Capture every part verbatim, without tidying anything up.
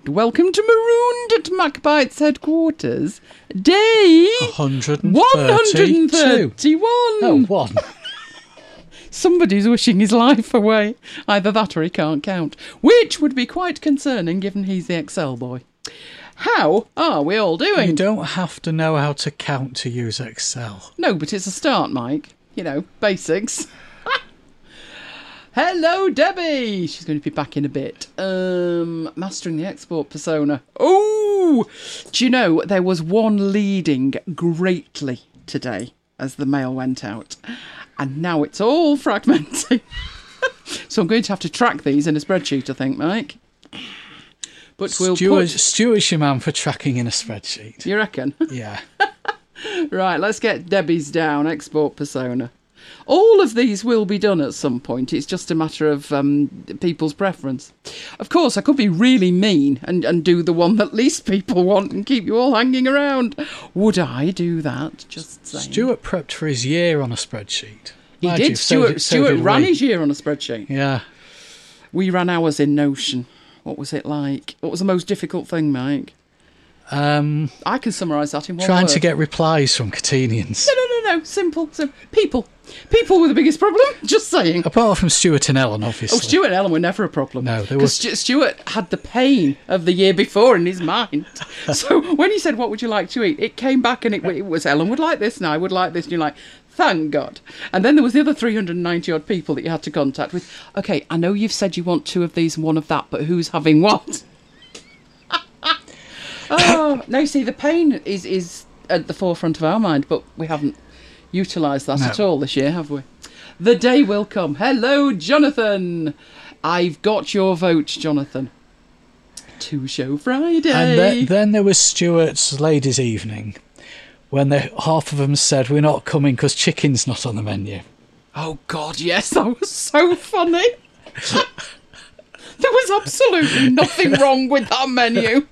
and welcome to Marooned at MacBite's headquarters. Day one hundred thirty-one. Oh, one. Somebody's wishing his life away. Either that or he can't count, which would be quite concerning given he's the Excel boy. How are we all doing? You don't have to know how to count to use Excel. No, but it's a start, Mike. You know, basics. Hello, Debbie. She's going to be back in a bit. Um, mastering the export persona. Oh, do you know there was one leading greatly today as the mail went out, and now it's all fragmenting. So I'm going to have to track these in a spreadsheet, I think, Mike. But we'll Stuart, put... Stuart's your man for tracking in a spreadsheet. You reckon? Yeah. Right, let's get Debbie's down. Export persona. All of these will be done at some point. It's just a matter of um, people's preference. Of course, I could be really mean and, and do the one that least people want and keep you all hanging around. Would I do that? Just saying. Stuart prepped for his year on a spreadsheet. He Mind did. you, so Stuart, did- so Stuart did ran we. his year on a spreadsheet. Yeah. We ran ours in Notion. What was it like? What was the most difficult thing, Mike? Um, I can summarise that in one trying word. to get replies from Catenians. No, no, no, no. Simple. Simple. People. People were the biggest problem. Just saying. Apart from Stuart and Ellen, obviously. Oh, Stuart and Ellen were never a problem. No, they Because were- Stuart had the pain of the year before in his mind. So when he said, what would you like to eat? It came back and it, it was, Ellen would like this and I would like this. And you're like, thank God. And then there was the other three hundred ninety odd people that you had to contact with. OK, I know you've said you want two of these and one of that, but who's having what? Oh, no, see, the pain is, is at the forefront of our mind, but we haven't utilised that No. at all this year, have we? The day will come. Hello, Jonathan. I've got your vote, Jonathan. Two Show Friday. And then, then there was Stuart's Ladies' Evening, when they, half of them said, we're not coming because chicken's not on the menu. Oh, God, yes, that was so funny. There was absolutely nothing wrong with that menu.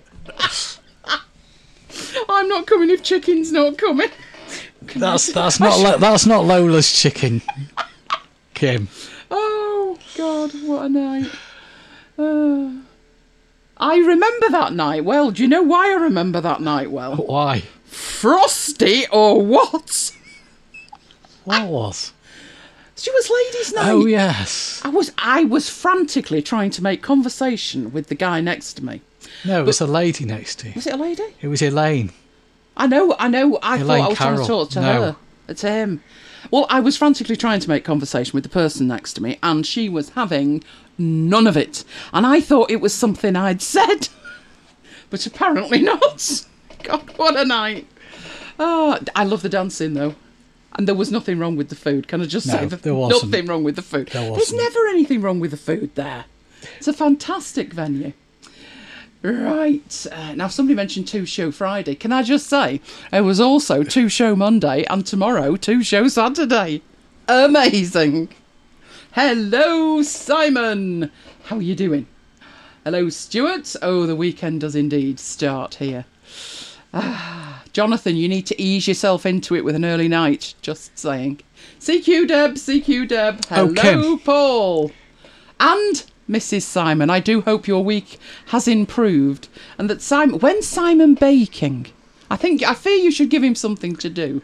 I'm not coming if chicken's not coming. Can That's you- that's not Lo- that's not Lola's chicken, Kim. Oh, God, what a night. Uh, I remember that night well. Do you know why I remember that night well? Why? Frosty or what? What was? Stuart's Ladies' Night. Oh yes. I was I was frantically trying to make conversation with the guy next to me. No, it was a lady next to you. Was it a lady? It was Elaine. I know, I know. I Elaine thought I was trying Carroll. to talk to No. her. It's him. Well, I was frantically trying to make conversation with the person next to me, and she was having none of it. And I thought it was something I'd said, but apparently not. God, what a night! Oh, I love the dancing though, and there was nothing wrong with the food. Can I just No, say that there wasn't. nothing wrong with the food? There There's wasn't. never anything wrong with the food there. It's a fantastic venue. Right, uh, now somebody mentioned Two Show Friday. Can I just say, it was also Two Show Monday and tomorrow Two Show Saturday. Amazing. Hello, Simon. How are you doing? Hello, Stuart. Oh, the weekend does indeed start here. Ah, Jonathan, you need to ease yourself into it with an early night. Just saying. C Q Deb, C Q Deb. Hello, Kim. Paul. And Missus Simon, I do hope your week has improved, and that Simon, when's Simon baking? I think I fear you should give him something to do.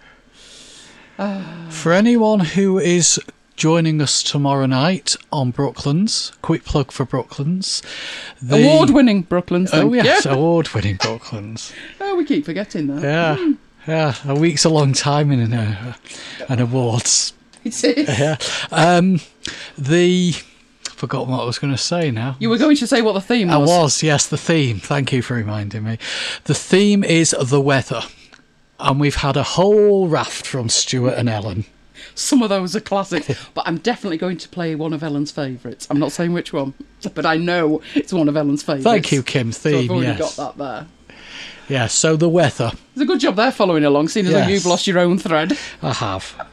For anyone who is joining us tomorrow night on Brooklands, quick plug for Brooklands. the- Award-winning Brooklyn. Oh yes, award-winning Brooklands. Oh, we keep forgetting that. Yeah, yeah. A week's a long time in an, uh, an awards. It is. Yeah. Um, the I've forgotten what I was going to say now. You were going to say what the theme I was. was, yes, the theme. Thank you for reminding me. The theme is the weather. And we've had a whole raft from Stuart and Ellen. Some of those are classic, but I'm definitely going to play one of Ellen's favourites. I'm not saying which one, but I know it's one of Ellen's favourites. Thank you, Kim. So Theme, I've already yes. got that there. Yeah, so the weather. It's a good job they're following along, seeing as though Yes. you've lost your own thread. I have.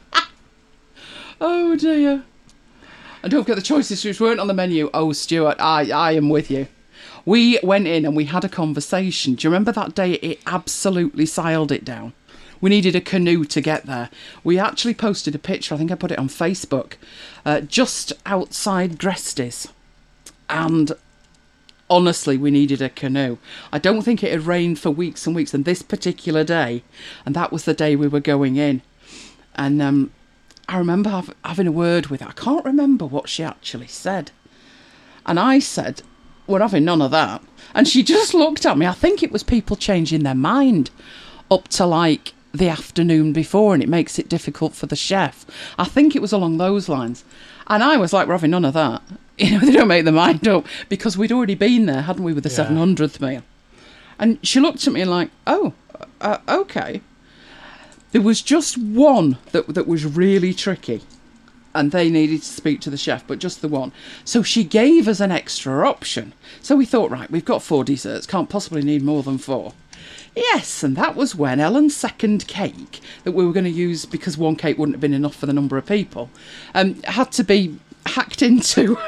Oh dear. And don't forget the choices which weren't on the menu. Oh, Stuart, I, I am with you. We went in and we had a conversation. Do you remember that day it absolutely siled it down? We needed a canoe to get there. We actually posted a picture, I think I put it on Facebook, uh, just outside Gresties. And honestly, we needed a canoe. I don't think it had rained for weeks and weeks, and this particular day, and that was the day we were going in. And um, I remember have, having a word with her. I can't remember what she actually said. And I said, we're having none of that. And she just looked at me. I think it was people changing their mind up to like the afternoon before, and it makes it difficult for the chef. I think it was along those lines. And I was like, we're having none of that. You know, they don't make their mind up, because we'd already been there, hadn't we, with the yeah. seven hundredth meal. And she looked at me like, oh, uh, okay. There was just one that that was really tricky, and they needed to speak to the chef, but just the one. So she gave us an extra option. So we thought, right, we've got four desserts, can't possibly need more than four. Yes, and that was when Ellen's second cake, that we were going to use because one cake wouldn't have been enough for the number of people, um, had to be hacked into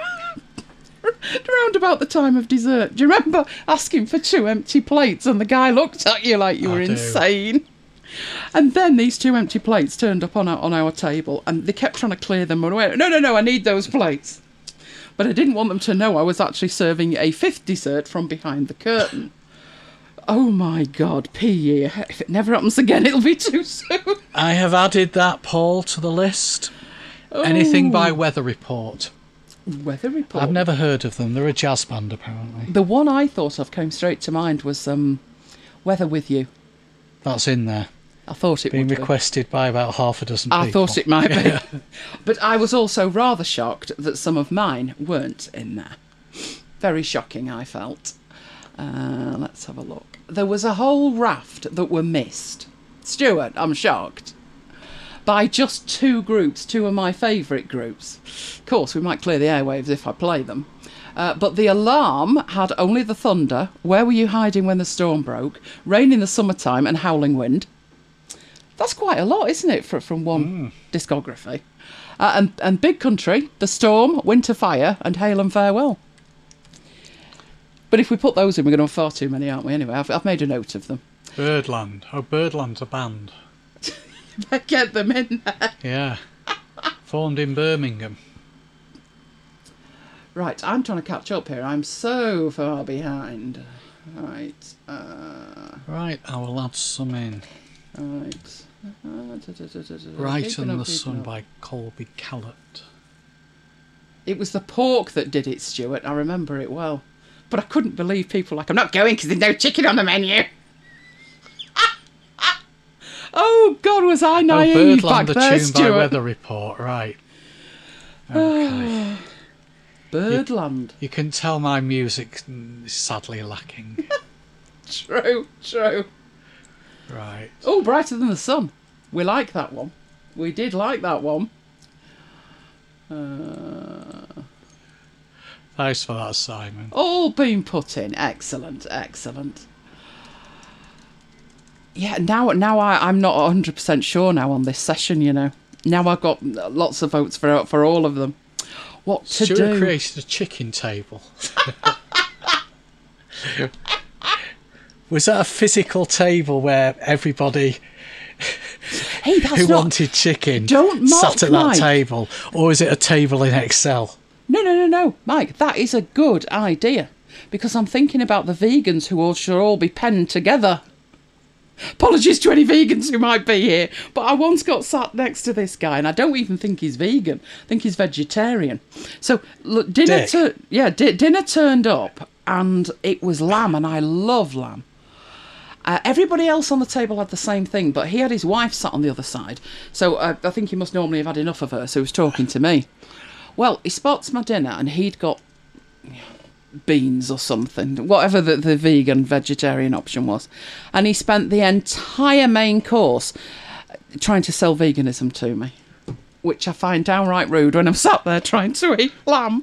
around about the time of dessert. Do you remember asking for two empty plates and the guy looked at you like you were insane? And then these two empty plates turned up on our, on our table, and they kept trying to clear them away. No, no, no, I need those plates. But I didn't want them to know I was actually serving a fifth dessert from behind the curtain. Oh my God, P year. If it never happens again, it'll be too soon. I have added that, Paul, to the list. Oh. Anything by Weather Report. Weather Report? I've never heard of them. They're a jazz band, apparently. The one I thought of came straight to mind was um, Weather With You. That's in there. I thought it Being would be. requested by about half a dozen people. I thought it might be. But I was also rather shocked that some of mine weren't in there. Very shocking, I felt. Uh, let's have a look. There was a whole raft that were missed. Stuart, I'm shocked. By just two groups, two of my favourite groups. Of course, we might clear the airwaves if I play them. Uh, but the alarm had Only the Thunder, Where Were You Hiding When the Storm Broke, Rain in the Summertime, and Howling Wind. That's quite a lot, isn't it, for, from one mm. discography? Uh, and, and Big Country, The Storm, Winter Fire, and Hail and Farewell. But if we put those in, we're going to have far too many, aren't we? Anyway, I've, I've made a note of them. Birdland. Oh, Birdland's a band. Get them in there. Yeah. Formed in Birmingham. Right, I'm trying to catch up here. I'm so far behind. Right. Uh, right, I will add some in. Right. Uh, da, da, da, da, da. Right Keeping and up, the Sun up. by Colby Callett. It was the pork that did it, Stuart. I remember it well. But I couldn't believe people like, I'm not going because there's no chicken on the menu. Oh, God, was I naive oh, back the there, tune Stuart. by Weather Report, right. Okay. Birdland. You, you can tell my music is sadly lacking. True, true. Right. Oh, Brighter Than the Sun. We like that one. We did like that one. Uh, Thanks for that, Simon. All been put in. Excellent, excellent. Yeah, now now I, I'm not one hundred percent sure now on this session, you know. Now I've got lots of votes for for all of them. What to Stuart do? created a chicken table. Was that a physical table where everybody hey, that's who not, wanted chicken don't mock sat at Mike. that table? Or is it a table in Excel? No, no, no, no. Mike, that is a good idea. Because I'm thinking about the vegans who all should all be penned together. Apologies to any vegans who might be here, but I once got sat next to this guy, and I don't even think he's vegan. I think he's vegetarian. So, look, dinner, tur- yeah, di- dinner turned up, and it was lamb, and I love lamb. Uh, everybody else on the table had the same thing, but he had his wife sat on the other side. So uh, I think he must normally have had enough of her, so he was talking to me. Well, he spots my dinner, and he'd got beans or something, whatever the, the vegan vegetarian option was, and he spent the entire main course trying to sell veganism to me, which I find downright rude when I'm sat there trying to eat lamb.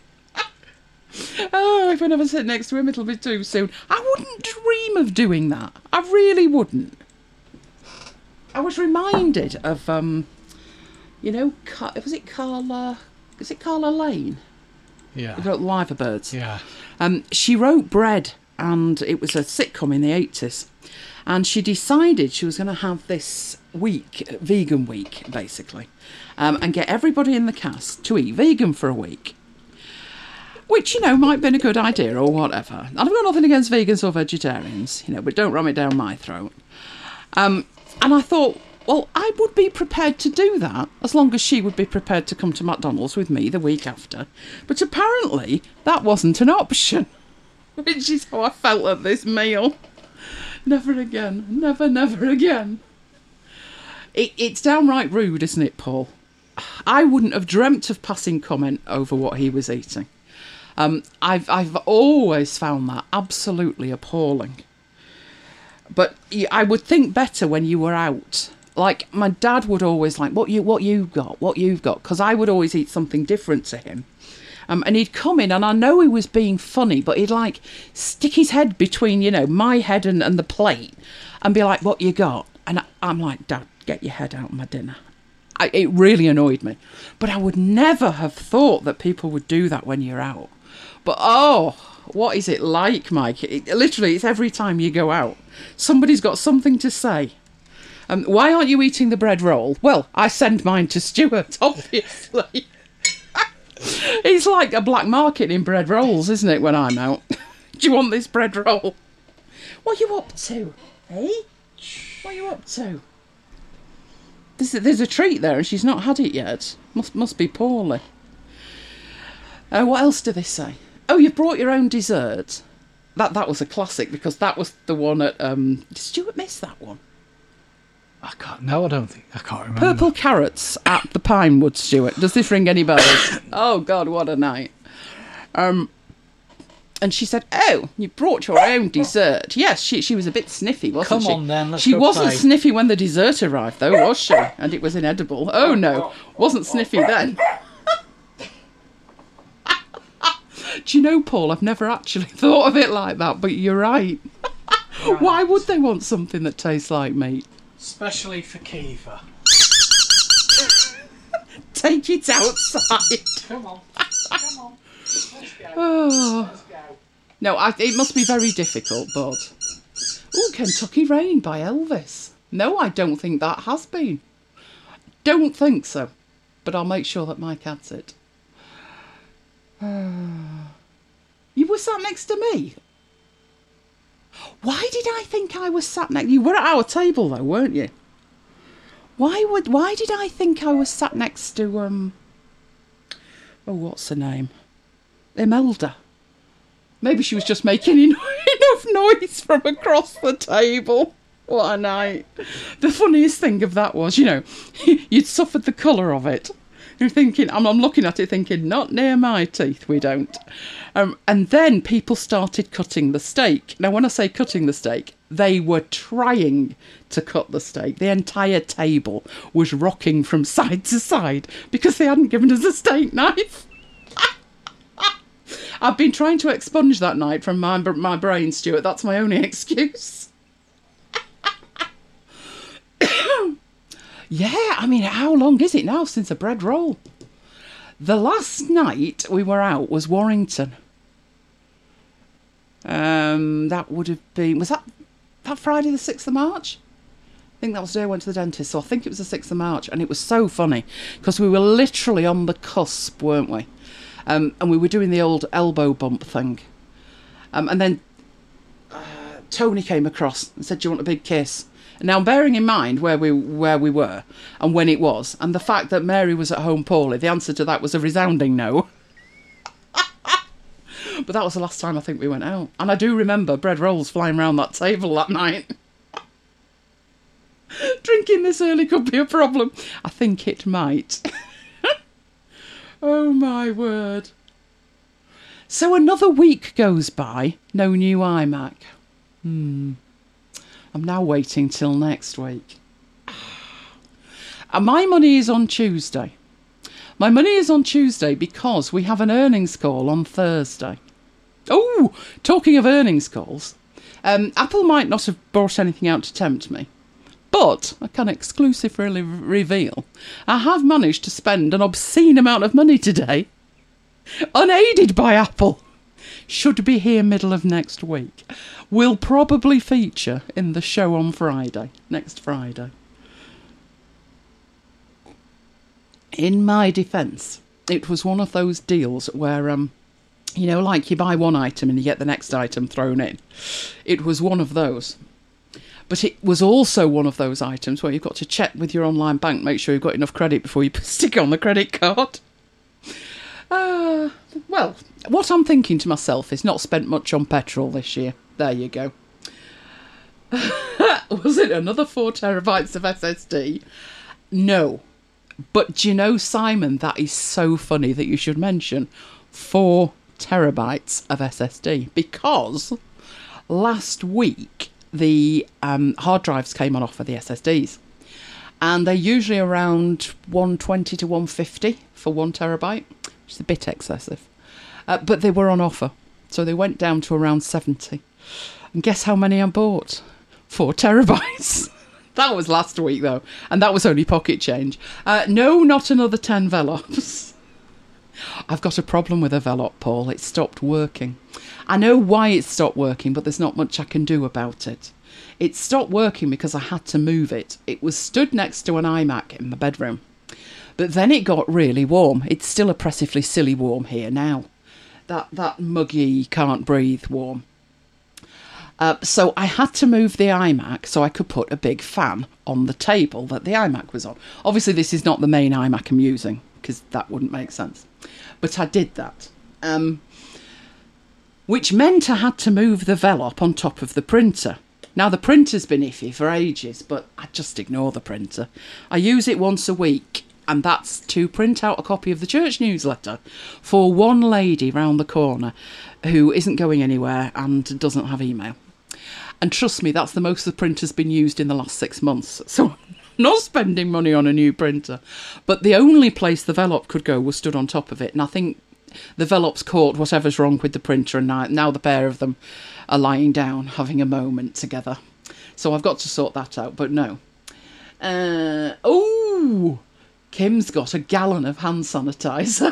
Oh, if I never sit next to him, it'll be too soon. I wouldn't dream of doing that. I really wouldn't. I was reminded of um you know, was it Carla is it Carla Lane? Yeah. Who wrote Liver Birds. Yeah. Um, she wrote Bread, and it was a sitcom in the eighties. And she decided she was going to have this week, vegan week, basically, um, and get everybody in the cast to eat vegan for a week. Which, you know, might have been a good idea or whatever. And I've got nothing against vegans or vegetarians, you know, but don't ram it down my throat. Um, and I thought, well, I would be prepared to do that as long as she would be prepared to come to McDonald's with me the week after. But apparently that wasn't an option, which is how I felt at this meal. Never again. Never, never again. It, it's downright rude, isn't it, Paul? I wouldn't have dreamt of passing comment over what he was eating. Um, I've I've always found that absolutely appalling. But I would think better when you were out. Like, my dad would always like, what you what you've got, what you've got, because I would always eat something different to him. Um, and he'd come in, and I know he was being funny, but he'd like stick his head between, you know, my head and, and the plate and be like, what you got? And I, I'm like, Dad, get your head out of my dinner. I, it really annoyed me. But I would never have thought that people would do that when you're out. But, oh, what is it like, Mike? It, literally, it's every time you go out. Somebody's got something to say. Um, why aren't you eating the bread roll? Well, I send mine to Stuart, obviously. It's like a black market in bread rolls, isn't it, when I'm out? Do you want this bread roll? What are you up to? Eh? What are you up to? There's a, there's a treat there and she's not had it yet. Must must be poorly. Uh, what else do they say? Oh, you've brought your own dessert. That that was a classic because that was the one at... Um, did Stuart miss that one? I can't... No, I don't think... I can't remember. Purple carrots at the Pinewood, Stuart. Does this ring any bells? Oh, God, what a night. Um, and she said, oh, you brought your own dessert. Yes, she she was a bit sniffy, wasn't Come she? Come on, then, let's She go wasn't play. sniffy when the dessert arrived, though, was she? And it was inedible. Oh, no, wasn't sniffy then. Do you know, Paul, I've never actually thought of it like that, but you're right. Right. Why would they want something that tastes like meat? Especially for Kiva. Take it outside. Come on. Come on. Let's go. Oh. Let's go. No, I, it must be very difficult, but... Oh, Kentucky Rain by Elvis. No, I don't think that has been. Don't think so. But I'll make sure that Mike adds it. You were sat next to me? Why did I think I was sat next... You were at our table, though, weren't you? Why would? Why did I think I was sat next to... um? Oh, what's her name? Imelda. Maybe she was just making enough noise from across the table. What a night. The funniest thing of that was, you know, you'd suffered the colour of it. You're thinking, I'm, I'm looking at it thinking, not near my teeth, we don't. Um, and then people started cutting the steak. Now, when I say cutting the steak, they were trying to cut the steak. The entire table was rocking from side to side because they hadn't given us a steak knife. I've been trying to expunge that night from my, my brain, Stuart. That's my only excuse. Yeah, I mean, how long is it now since a bread roll? The last night we were out was Warrington. Um, that would have been... Was that, that Friday the sixth of March? I think that was the day I went to the dentist, so I think it was the sixth of March. And it was so funny, because we were literally on the cusp, weren't we? Um, and we were doing the old elbow bump thing. Um, and then uh, Tony came across and said, do you want a big kiss? Now, bearing in mind where we where we were and when it was, and the fact that Mary was at home poorly, the answer to that was a resounding no. But that was the last time I think we went out. And I do remember bread rolls flying around that table that night. Drinking this early could be a problem. I think it might. Oh, my word. So another week goes by, no new iMac. Hmm. I'm now waiting till next week. And my money is on Tuesday. My money is on Tuesday because we have an earnings call on Thursday. Oh, talking of earnings calls, um, Apple might not have brought anything out to tempt me, but I can exclusively reveal I have managed to spend an obscene amount of money today, unaided by Apple. Should be here middle of next week. Will probably feature in the show on Friday, next Friday. In my defence, it was one of those deals where um, You know, like you buy one item and you get the next item thrown in. It was one of those. But it was also one of those items where you've got to check with your online bank, make sure you've got enough credit before you stick it on the credit card. Uh, well, what I'm thinking to myself is not spent much on petrol this year. There you go. Was it another four terabytes of S S D? No. But do you know, Simon, that is so funny that you should mention four terabytes of S S D, because last week the um, hard drives came on offer, the S S Ds, and they're usually around one twenty to one fifty for one terabyte, which is a bit excessive, uh, but they were on offer, so they went down to around seventy. And guess how many I bought? Four terabytes. That was last week though, and that was only pocket change. Uh, no, not another ten Velops. I've got a problem with a Velop, Paul. It stopped working. I know why it stopped working, but there's not much I can do about it. It stopped working because I had to move it. It was stood next to an iMac in my bedroom. But then it got really warm. It's still oppressively silly warm here now. That, that muggy, can't breathe warm. Uh, so I had to move the iMac so I could put a big fan on the table that the iMac was on. Obviously, this is not the main iMac I'm using, because that wouldn't make sense. But I did that. Um, which meant I had to move the Velop on top of the printer. Now, the printer's been iffy for ages, but I just ignore the printer. I use it once a week, and that's to print out a copy of the church newsletter for one lady round the corner who isn't going anywhere and doesn't have email. And trust me, that's the most the printer's been used in the last six months. So I'm not spending money on a new printer. But the only place the Velop could go was stood on top of it. And I think the Velop's caught whatever's wrong with the printer, and now, now the pair of them are lying down, having a moment together. So I've got to sort that out, but no. Uh, oh, Kim's got a gallon of hand sanitizer.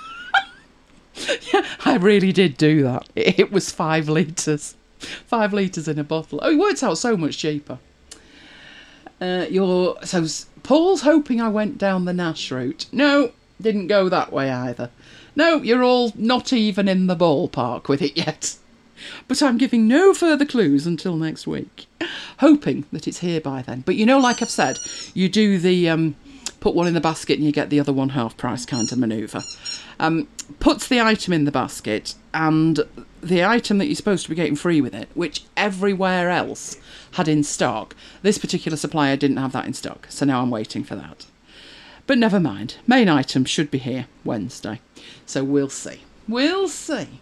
Yeah, I really did do that. It, it was five litres. Five litres in a bottle. Oh, it works out so much cheaper. Uh, you're so Paul's hoping I went down the Nash route. No, didn't go that way either. No, you're all not even in the ballpark with it yet. But I'm giving no further clues until next week, hoping that it's here by then. But you know, like I've said, you do the um, put one in the basket and you get the other one half price kind of manoeuvre. Um, puts the item in the basket, and the item that you're supposed to be getting free with it, which everywhere else had in stock, this particular supplier didn't have that in stock, so now I'm waiting for that. But never mind, main item should be here Wednesday, so we'll see. We'll see.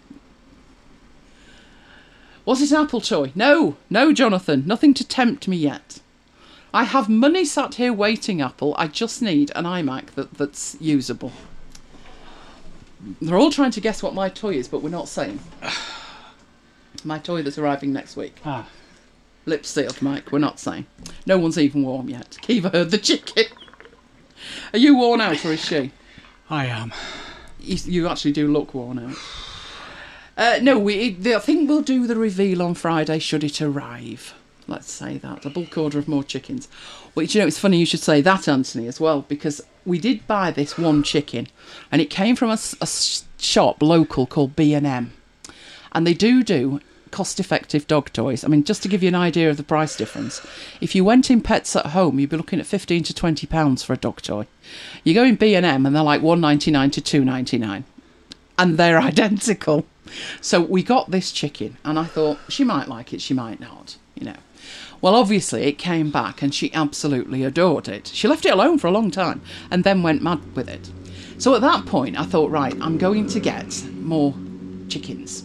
Was it an Apple toy? No, no, Jonathan, nothing to tempt me yet. I have money sat here waiting, Apple. I just need an iMac that, that's usable. They're all trying to guess what my toy is, but we're not saying. My toy that's arriving next week. Ah. Lips sealed, Mike. We're not saying. No one's even warm yet. Kiva heard the chicken. Are you worn out, or is she? I am. You, you actually do look worn out. Uh, no, we. I think we'll do the reveal on Friday, should it arrive. Let's say that. A bulk order of more chickens. Which, you know, it's funny you should say that, Anthony, as well, because we did buy this one chicken, and it came from a, a shop local called B and M. And they do do cost-effective dog toys. I mean, just to give you an idea of the price difference, if you went in Pets at Home, you'd be looking at fifteen to twenty pounds for a dog toy. You go in B and M, and they're like one ninety-nine to two ninety-nine. And they're identical. So we got this chicken, and I thought, she might like it, she might not, you know. Well, obviously, it came back, and she absolutely adored it. She left it alone for a long time, and then went mad with it. So at that point, I thought, right, I'm going to get more chickens.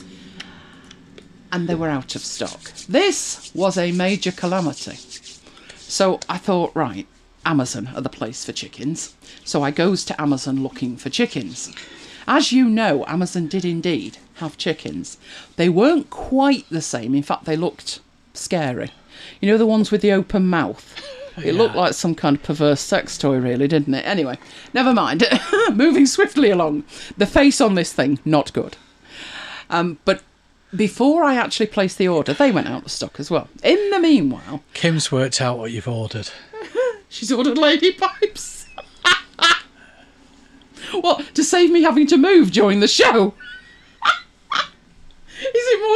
And they were out of stock. This was a major calamity. So I thought, right, Amazon are the place for chickens. So I goes to Amazon looking for chickens. As you know, Amazon did indeed have chickens. They weren't quite the same. In fact, they looked scary. You know, the ones with the open mouth? It yeah. looked like some kind of perverse sex toy, really, didn't it? Anyway, never mind. Moving swiftly along. The face on this thing, not good. Um, but before I actually placed the order, they went out of stock as well. In the meanwhile... Kim's worked out what you've ordered. She's ordered lady pipes. What, to save me having to move during the show?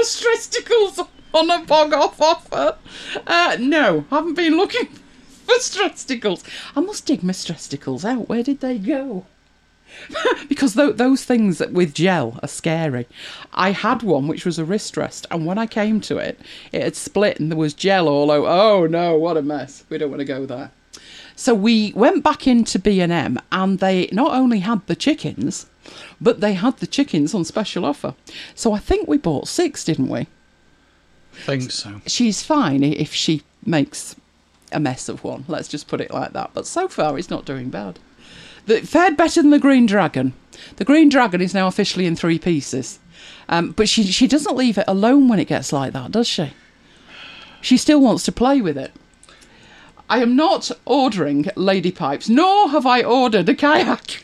stresticles on a bog off offer. Uh, no, haven't been looking for stresticles. I must dig my stresticles out. Where did they go? Because th- those things with gel are scary. I had one which was a wrist rest, and when I came to it, it had split and there was gel all over. Oh no, what a mess. We don't want to go there. So we went back into B and M, and they not only had the chickens, but they had the chickens on special offer. So I think we bought six, didn't we? Think so. She's fine if she makes a mess of one. Let's just put it like that. But so far, it's not doing bad. It fared better than the Green Dragon. The Green Dragon is now officially in three pieces. Um, but she she doesn't leave it alone when it gets like that, does she? She still wants to play with it. I am not ordering lady pipes, nor have I ordered a kayak.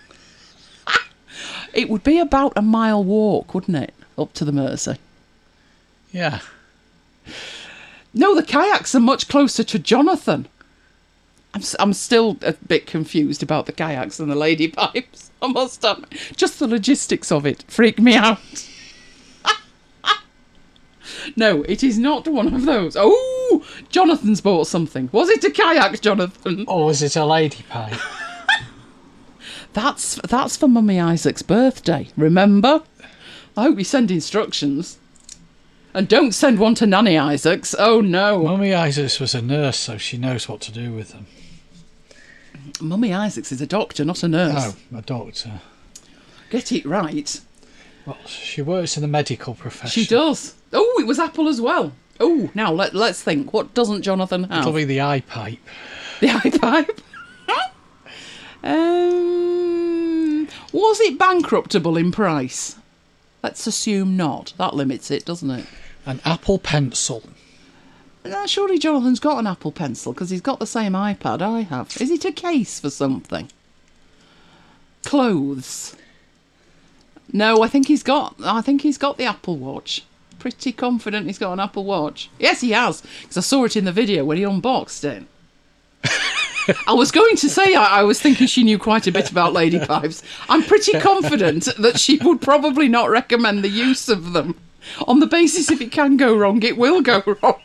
It would be about a mile walk, wouldn't it, up to the Mersey? Yeah. No, the kayaks are much closer to Jonathan. I'm, I'm still a bit confused about the kayaks and the lady pipes, I must admit. Just the logistics of it freak me out. No, it is not one of those. Oh, Jonathan's bought something. Was it a kayak, Jonathan? Or was it a lady pipe? That's that's for Mummy Isaac's birthday, remember? I hope you send instructions. And don't send one to Nanny Isaac's. Oh, no. Mummy Isaacs was a nurse, so she knows what to do with them. Mummy Isaacs is a doctor, not a nurse. No, a doctor. Get it right. Well, she works in the medical profession. She does. Oh, it was Apple as well. Oh, now let, let's think. What doesn't Jonathan have? It'll be the eye pipe. The eye pipe? um, was it bankruptable in price? Let's assume not. That limits it, doesn't it? An Apple Pencil. Uh, surely Jonathan's got an Apple Pencil because he's got the same iPad I have. Is it a case for something? Clothes? No, I think he's got. I think he's got the Apple Watch. Pretty confident he's got an Apple Watch. Yes, he has, because I saw it in the video when he unboxed it. I was going to say I, I was thinking she knew quite a bit about lady pipes. I'm pretty confident that she would probably not recommend the use of them. On the basis if it can go wrong, it will go wrong.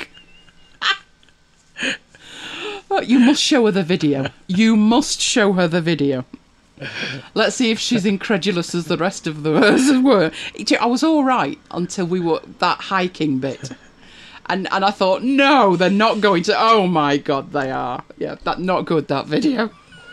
You must show her the video. You must show her the video. Let's see if she's incredulous as the rest of the us were. I was all right until we were that hiking bit. And and I thought, no, they're not going to. Oh my God, they are. Yeah, that not good, that video.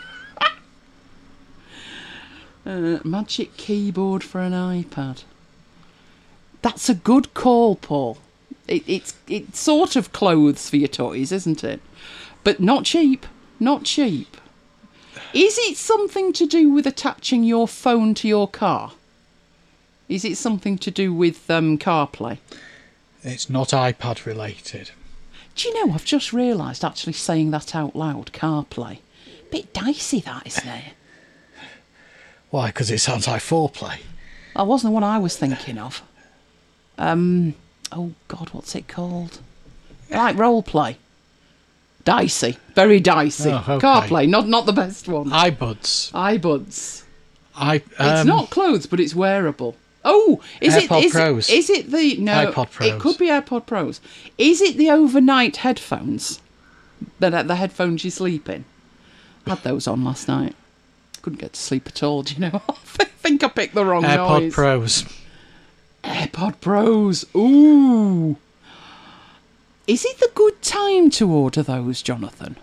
uh, magic keyboard for an iPad. That's a good call, Paul. It, it's it's sort of clothes for your toys, isn't it? But not cheap. Not cheap. Is it something to do with attaching your phone to your car? Is it something to do with um, CarPlay? It's not iPad related. Do you know, I've just realised actually saying that out loud, CarPlay. Bit dicey that, isn't it? Why? Because it sounds like foreplay. That wasn't the one I was thinking of. Um, oh God, what's it called? Like roleplay. Dicey. Very dicey. Oh, okay. CarPlay, not not the best one. iBuds. iBuds. I, um, it's not clothes, but it's wearable. Oh, is AirPod it? Is Pros. It, is it the no? iPod Pros. It could be AirPod Pros. Is it the overnight headphones? The the headphones you sleep in. Had those on last night. Couldn't get to sleep at all. Do you know? I think I picked the wrong AirPod noise. Pros. AirPod Pros. Ooh. Is it the good time to order those, Jonathan?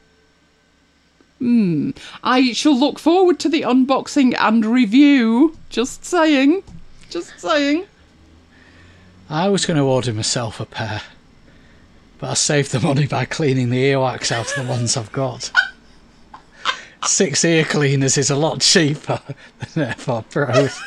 Hmm. I shall look forward to the unboxing and review. Just saying. Just saying. I was going to order myself a pair, but I saved the money by cleaning the earwax out of the ones I've got. Six ear cleaners is a lot cheaper than AirPod Pros.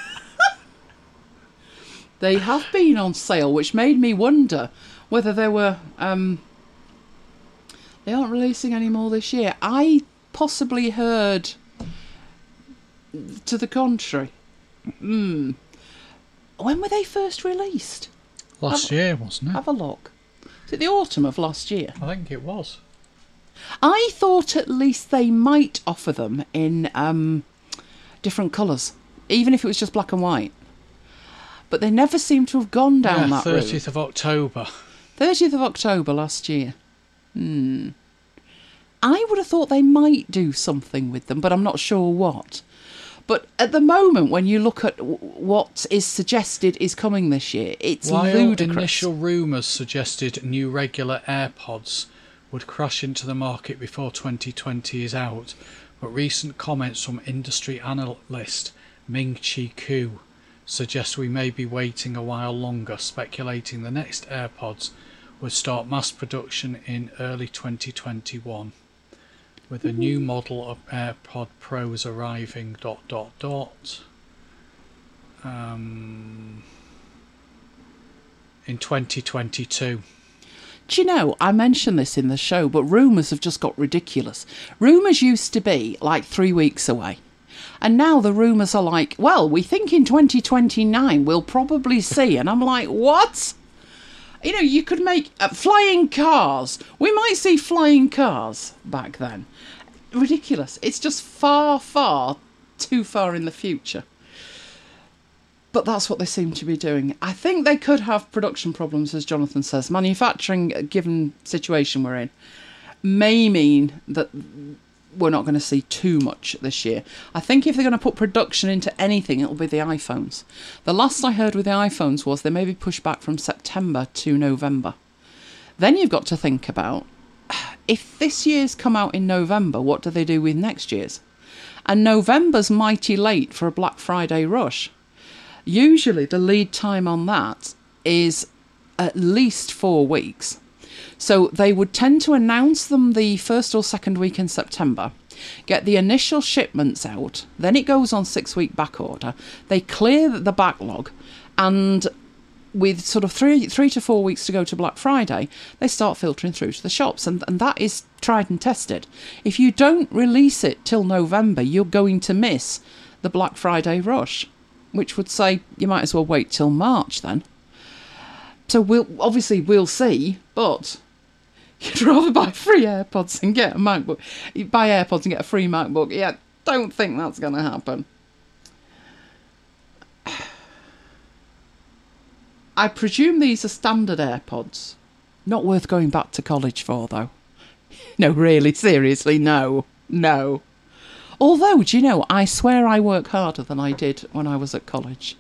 They have been on sale, which made me wonder whether they were... Um, they aren't releasing any more this year. I possibly heard to the contrary. Hmm. When were they first released? Last have, year, wasn't it? Have a look. Is it the autumn of last year? I think it was. I thought at least they might offer them in um, different colours, even if it was just black and white. but they never seem to have gone down yeah, that thirtieth route. of October. thirtieth of October last year. Hmm. I would have thought they might do something with them, but I'm not sure what. But at the moment, when you look at w- what is suggested is coming this year, it's While ludicrous. initial rumours suggested new regular AirPods would crash into the market before twenty twenty is out, but recent comments from industry analyst Ming-Chi Kuo suggest we may be waiting a while longer, speculating the next AirPods would start mass production in early twenty twenty-one. With a new model of AirPod Pros arriving dot dot dot um, in twenty twenty-two. Do you know, I mentioned this in the show, but rumours have just got ridiculous. Rumours used to be like three weeks away. And now the rumours are like, well, we think in twenty twenty-nine we'll probably see. And I'm like, what? You know, you could make uh, flying cars. We might see flying cars back then. Ridiculous. It's just far, far too far in the future. But that's what they seem to be doing. I think they could have production problems, as Jonathan says. Manufacturing, given situation we're in, may mean that we're not going to see too much this year. I think if they're going to put production into anything, it'll be the iPhones. The last I heard with the iPhones was they may be pushed back from September to November. Then you've got to think about, if this year's come out in November, what do they do with next year's? And November's mighty late for a Black Friday rush. Usually the lead time on that is at least four weeks. So they would tend to announce them the first or second week in September, get the initial shipments out, then it goes on six-week back order. They clear the backlog, and with sort of three three to four weeks to go to Black Friday, they start filtering through to the shops, and, and that is tried and tested. If you don't release it till November, you're going to miss the Black Friday rush, which would say you might as well wait till March then. So we'll obviously we'll see, but you'd rather buy free AirPods and get a MacBook. You buy AirPods and get a free MacBook. Yeah, don't think that's going to happen. I presume these are standard AirPods. Not worth going back to college for, though. No, really, seriously, no. No. Although, do you know, I swear I work harder than I did when I was at college.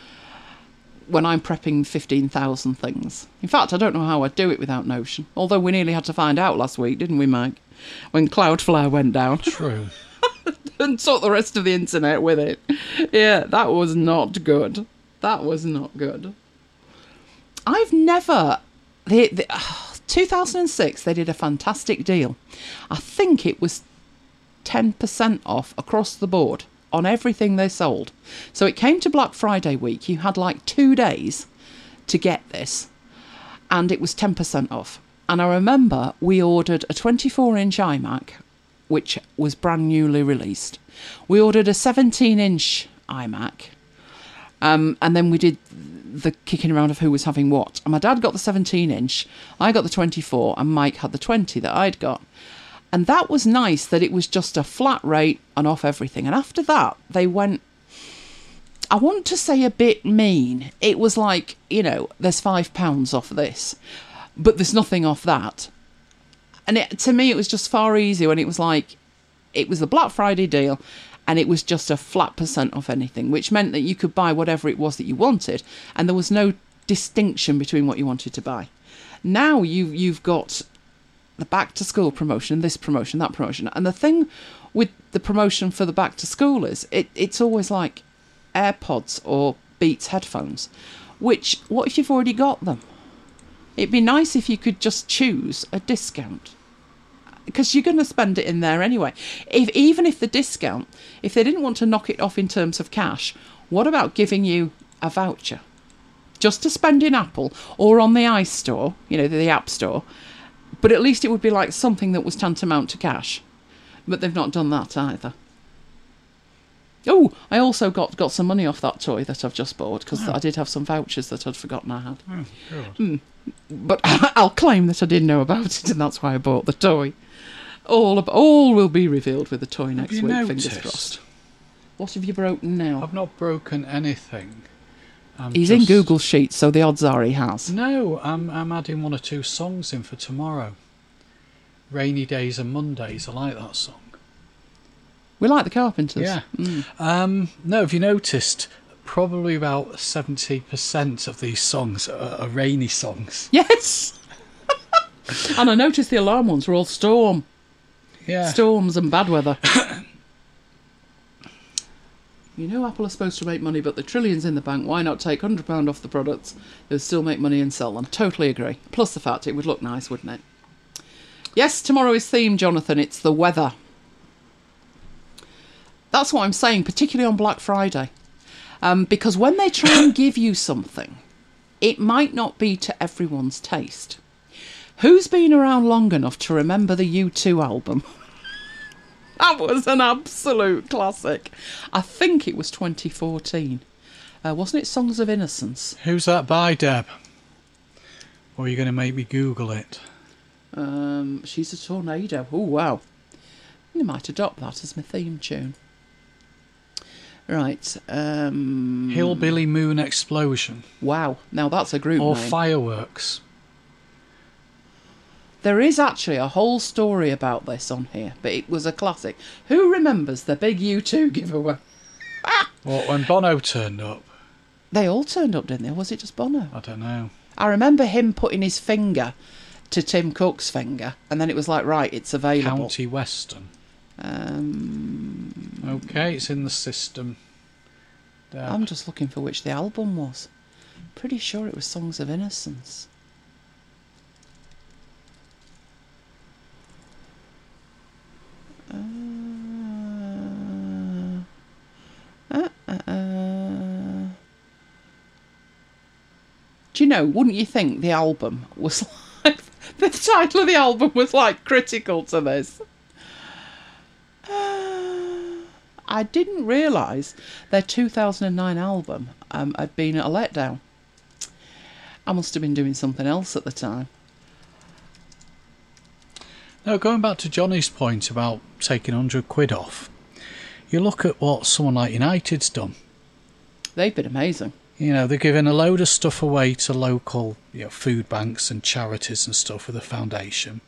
When I'm prepping fifteen thousand things. In fact, I don't know how I'd do it without Notion. Although we nearly had to find out last week, didn't we, Mike? When Cloudflare went down. True. And took the rest of the internet with it. Yeah, that was not good. That was not good. I've never... The, the, uh, two thousand six, they did a fantastic deal. I think it was ten percent off across the board on everything they sold. So it came to Black Friday week. You had like two days to get this, and it was ten percent off. And I remember we ordered a twenty-four inch iMac, which was brand newly released. We ordered a seventeen inch iMac, um, and then we did the kicking around of who was having what. And my dad got the seventeen inch, I got the twenty-four, and Mike had the twenty that I'd got. And that was nice that it was just a flat rate and off everything. And after that, they went, I want to say a bit mean. It was like, you know, there's five pounds off this, but there's nothing off that. And it, to me, it was just far easier when it was like, it was the Black Friday deal, and it was just a flat percent off anything, which meant that you could buy whatever it was that you wanted, and there was no distinction between what you wanted to buy. Now you, you've got the back to school promotion, this promotion, that promotion. And the thing with the promotion for the back to school is it, it's always like AirPods or Beats headphones, which, what if you've already got them? It'd be nice if you could just choose a discount, because you're going to spend it in there anyway. If even if the discount, if they didn't want to knock it off in terms of cash, what about giving you a voucher just to spend in Apple or on the iStore, you know, the App Store? But at least it would be like something that was tantamount to cash. But they've not done that either. Oh, I also got, got some money off that toy that I've just bought, because oh. I did have some vouchers that I'd forgotten I had. Oh, good. Mm. But I'll claim that I didn't know about it, and that's why I bought the toy. All ab- all will be revealed with the toy next have you week, noticed? fingers crossed. What have you broken now? I've not broken anything. I'm He's just- in Google Sheets, so the odds are he has. No, I'm I'm adding one or two songs in for tomorrow. Rainy Days and Mondays. I like that song. We like the Carpenters. Yeah. Mm. Um, no, have you noticed? Probably about seventy percent of these songs are, are rainy songs. Yes! And I noticed the alarm ones were all storm. Yeah. Storms and bad weather. You know Apple are supposed to make money, but the trillions in the bank, why not take one hundred pounds off the products? They'll still make money and sell them. Totally agree. Plus the fact it would look nice, wouldn't it? Yes, tomorrow is theme, Jonathan. It's the weather. That's what I'm saying, particularly on Black Friday. Um, because when they try and give you something, it might not be to everyone's taste. Who's been around long enough to remember the U two album? That was an absolute classic. I think it was twenty fourteen. Uh, wasn't it Songs of Innocence? Who's that by, Deb? Or are you going to make me Google it? Um, She's a Tornado. Oh, wow. You might adopt that as my theme tune. Right. Um, Hillbilly Moon Explosion. wow. Now that's a group Or name. Fireworks. There is actually a whole story about this on here, but it was a classic. Who remembers the big U two giveaway? What, when Bono turned up? They all turned up, didn't they? Or was it just Bono? I don't know. I remember him putting his finger to Tim Cook's finger, and then it was like, right, it's available. County Western. Um, Okay, it's in the system. Deb. I'm just looking for which the album was. Pretty sure it was Songs of Innocence. Uh, uh, uh, uh. Do you know, wouldn't you think the album was like... the title of the album was like critical to this? Uh, I didn't realise their two thousand nine album um, had been a letdown. I must have been doing something else at the time. Now, going back to Johnny's point about taking one hundred quid off, you look at what someone like United's done. They've been amazing. You know, they're giving a load of stuff away to local, you know, food banks and charities and stuff with the foundation.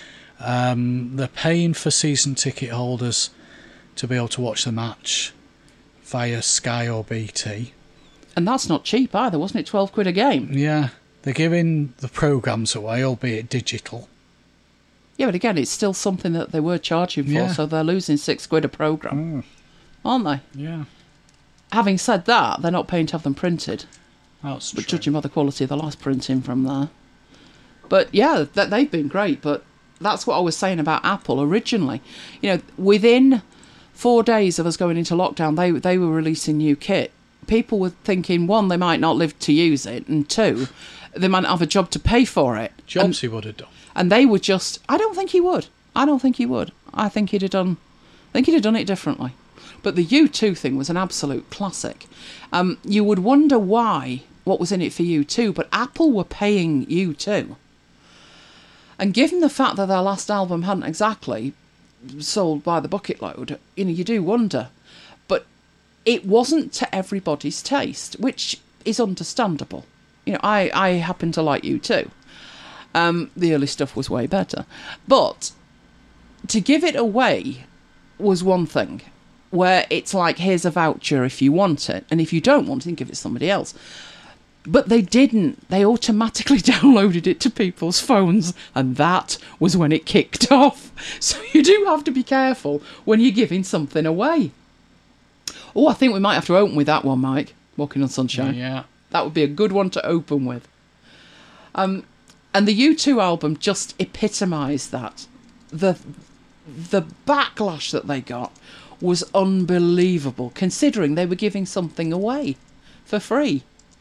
Um, they're paying for season ticket holders to be able to watch the match via Sky or B T. And that's not cheap either, wasn't it? twelve quid a game. Yeah, they're giving the programmes away, albeit digital. Yeah, but again, it's still something that they were charging for, Yeah. so they're losing six quid a programme, Mm, aren't they? yeah, Having said that, they're not paying to have them printed, that's but true. judging by the quality of the last printing from there. But yeah, that they've been great, but that's what I was saying about Apple originally. You know, within four days of us going into lockdown, they they were releasing new kit. People were thinking, one, they might not live to use it, and two, they might not have a job to pay for it. And, Jobs he would have done. and they were just, I don't think he would. I don't think he would. I think he'd have done, I think he'd have done it differently. But the U two thing was an absolute classic. Um, you would wonder why, what was in it for U two, but Apple were paying U two. And given the fact that their last album hadn't exactly sold by the bucket load, you know, you do wonder. But it wasn't to everybody's taste, which is understandable. You know, I, I happen to like U two. Um, the early stuff was way better. But to give it away was one thing, where it's like, here's a voucher if you want it, and if you don't want it, then give it to somebody else. But they didn't. They automatically downloaded it to people's phones, and that was when it kicked off. So you do have to be careful when you're giving something away. Oh, I think we might have to open with that one, Mike. Walking on Sunshine. Yeah. That would be a good one to open with. Um, and the U two album just epitomised that. The the backlash that they got was unbelievable, considering they were giving something away for free.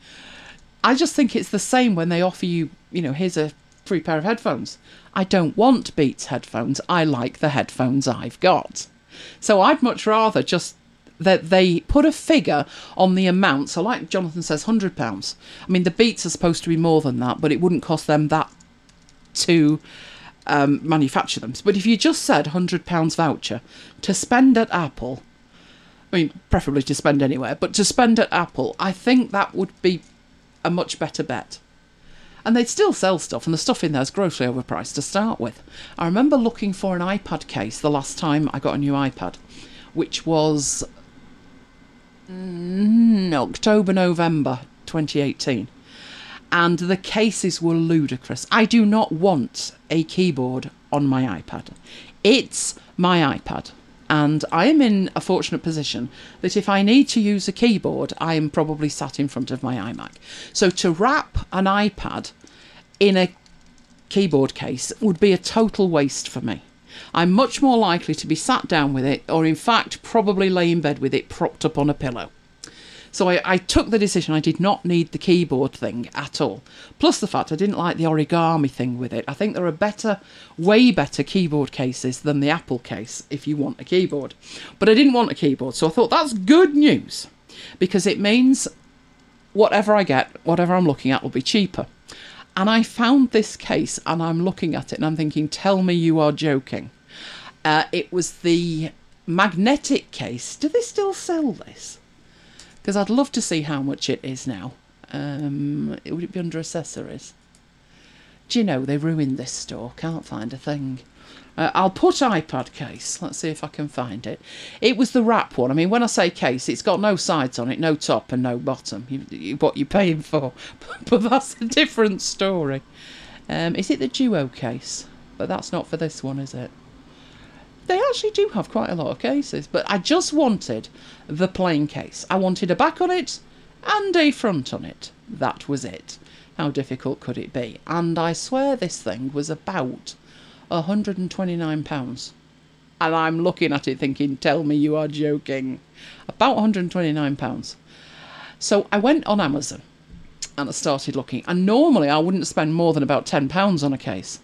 I just think it's the same when they offer you, you know, here's a free pair of headphones. I don't want Beats headphones. I like the headphones I've got. So I'd much rather just that they put a figure on the amount. So like Jonathan says, one hundred pounds. I mean, the Beats are supposed to be more than that, but it wouldn't cost them that to um, manufacture them. But if you just said one hundred pounds voucher to spend at Apple, I mean, preferably to spend anywhere, but to spend at Apple, I think that would be a much better bet. And they'd still sell stuff, and the stuff in there is grossly overpriced to start with. I remember looking for an iPad case the last time I got a new iPad, which was mm, October, November twenty eighteen. And the cases were ludicrous. I do not want a keyboard on my iPad. It's my iPad. And I am in a fortunate position that if I need to use a keyboard, I am probably sat in front of my iMac. So to wrap an iPad in a keyboard case would be a total waste for me. I'm much more likely to be sat down with it, or in fact probably lay in bed with it propped up on a pillow. So I, I took the decision I did not need the keyboard thing at all. Plus the fact I didn't like the origami thing with it. I think there are better, way better keyboard cases than the Apple case if you want a keyboard. But I didn't want a keyboard, so I thought that's good news, because it means whatever I get, whatever I'm looking at will be cheaper. And I found this case, and I'm looking at it and I'm thinking, tell me you are joking. Uh, it was the magnetic case. Do they still sell this? Because I'd love to see how much it is now. Um, would it be under accessories? Do you know, they ruined this store. Can't find a thing. Uh, I'll put iPad case. Let's see if I can find it. It was the wrap one. I mean, when I say case, it's got no sides on it, no top and no bottom. You, you, what you're paying for. But that's a different story. Um, is it the Duo case? But that's not for this one, is it? They actually do have quite a lot of cases, but I just wanted the plain case. I wanted a back on it and a front on it. That was it. How difficult could it be? And I swear this thing was about one hundred and twenty-nine pounds. And I'm looking at it thinking, tell me you are joking. About one hundred and twenty-nine pounds. So I went on Amazon and I started looking. And normally I wouldn't spend more than about ten pounds on a case.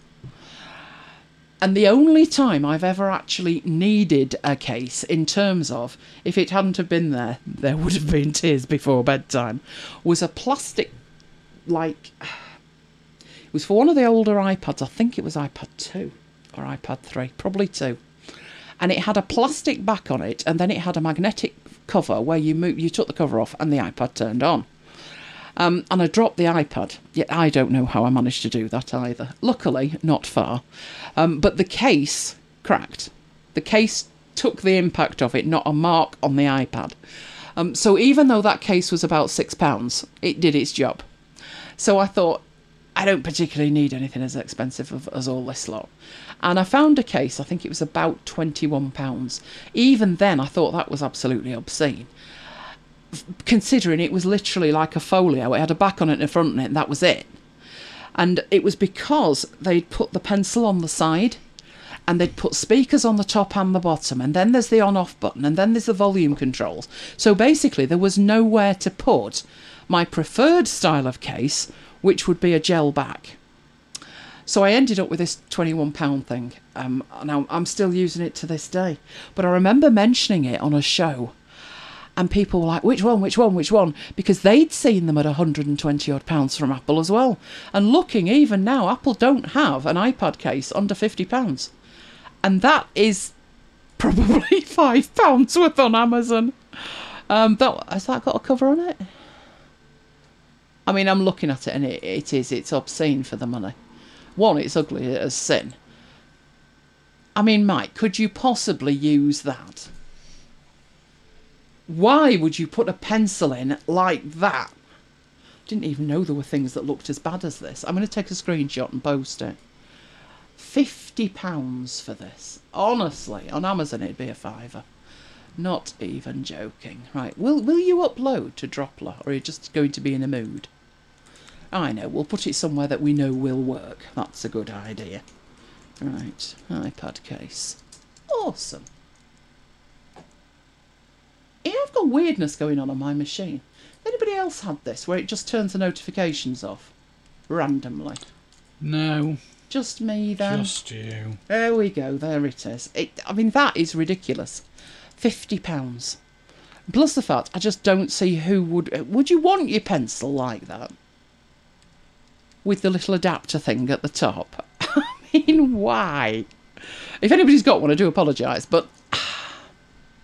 And the only time I've ever actually needed a case, in terms of, if it hadn't have been there, there would have been tears before bedtime, was a plastic, like, it was for one of the older iPads. I think it was iPad two or iPad three, probably two. And it had a plastic back on it, and then it had a magnetic cover where you move, you took the cover off and the iPad turned on. Um, and I dropped the iPad. Yet I don't know how I managed to do that either. Luckily, not far. Um, but the case cracked. The case took the impact of it, not a mark on the iPad. Um, so even though that case was about six pounds, it did its job. So I thought, I don't particularly need anything as expensive as, as all this lot. And I found a case, I think it was about twenty-one pounds. Even then, I thought that was absolutely obscene, considering it was literally like a folio. It had a back on it and a front on it, and that was it. And it was because they'd put the pencil on the side, and they'd put speakers on the top and the bottom, and then there's the on-off button, and then there's the volume controls. So basically there was nowhere to put my preferred style of case, which would be a gel back. So I ended up with this twenty-one pound thing. Um, now I'm still using it to this day. But I remember mentioning it on a show, and people were like, which one, which one, which one? Because they'd seen them at one hundred and twenty odd pounds from Apple as well. And looking, even now, Apple don't have an iPad case under fifty pounds. And that is probably five pounds worth on Amazon. Um, that, has that got a cover on it? I mean, I'm looking at it and it, it is, it's obscene for the money. One, it's ugly as sin. I mean, Mike, could you possibly use that? Why would you put a pencil in like that? Didn't even know there were things that looked as bad as this. I'm going to take a screenshot and post it. fifty pounds for this. Honestly, on Amazon it'd be a fiver. Not even joking. Right, will will you upload to Dropler, or are you just going to be in a mood? I know, we'll put it somewhere that we know will work. That's a good idea. Right, iPad case. Awesome. Yeah, I've got weirdness going on on my machine. Anybody else had this, where it just turns the notifications off? Randomly. No. Just me, then? Just you. There we go, there it is. It, I mean, that is ridiculous. fifty pounds. Plus the fact, I just don't see who would... Would you want your pencil like that? With the little adapter thing at the top? I mean, why? If anybody's got one, I do apologise, but... I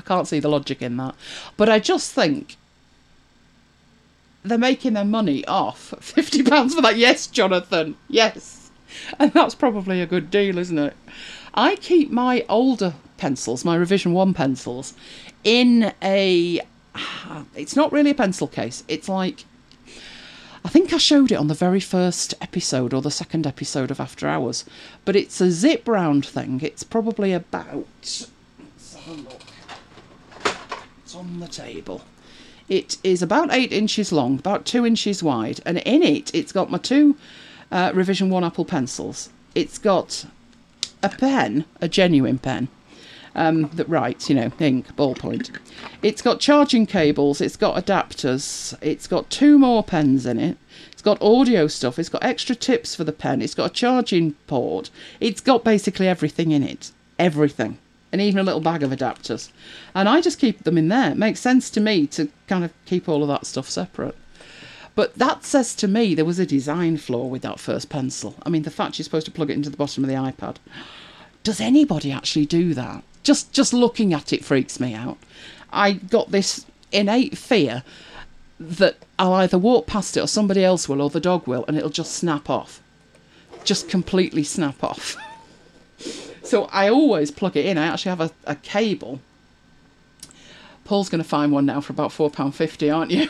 can't see the logic in that. But I just think they're making their money off fifty pounds for that. Yes, Jonathan, yes. And that's probably a good deal, isn't it? I keep my older pencils, my Revision one pencils, in a... It's not really a pencil case. It's like... I think I showed it on the very first episode or the second episode of After Hours. But it's a zip round thing. It's probably about... Let's have a look. It's on the table. It is about eight inches long, about two inches wide. And in it, it's got my two uh, Revision one Apple pencils. It's got a pen, a genuine pen. Um, that writes, you know, ink, ballpoint. It's got charging cables, it's got adapters, it's got two more pens in it, it's got audio stuff, it's got extra tips for the pen, it's got a charging port, it's got basically everything in it. Everything. And even a little bag of adapters. And I just keep them in there. It makes sense to me to kind of keep all of that stuff separate. But that says to me there was a design flaw with that first pencil. I mean, the fact you're supposed to plug it into the bottom of the iPad. Does anybody actually do that? Just just looking at it freaks me out. I got this innate fear that I'll either walk past it or somebody else will or the dog will and it'll just snap off. Just completely snap off. So I always plug it in. I actually have a, a cable. Paul's going to find one now for about four pounds fifty, aren't you?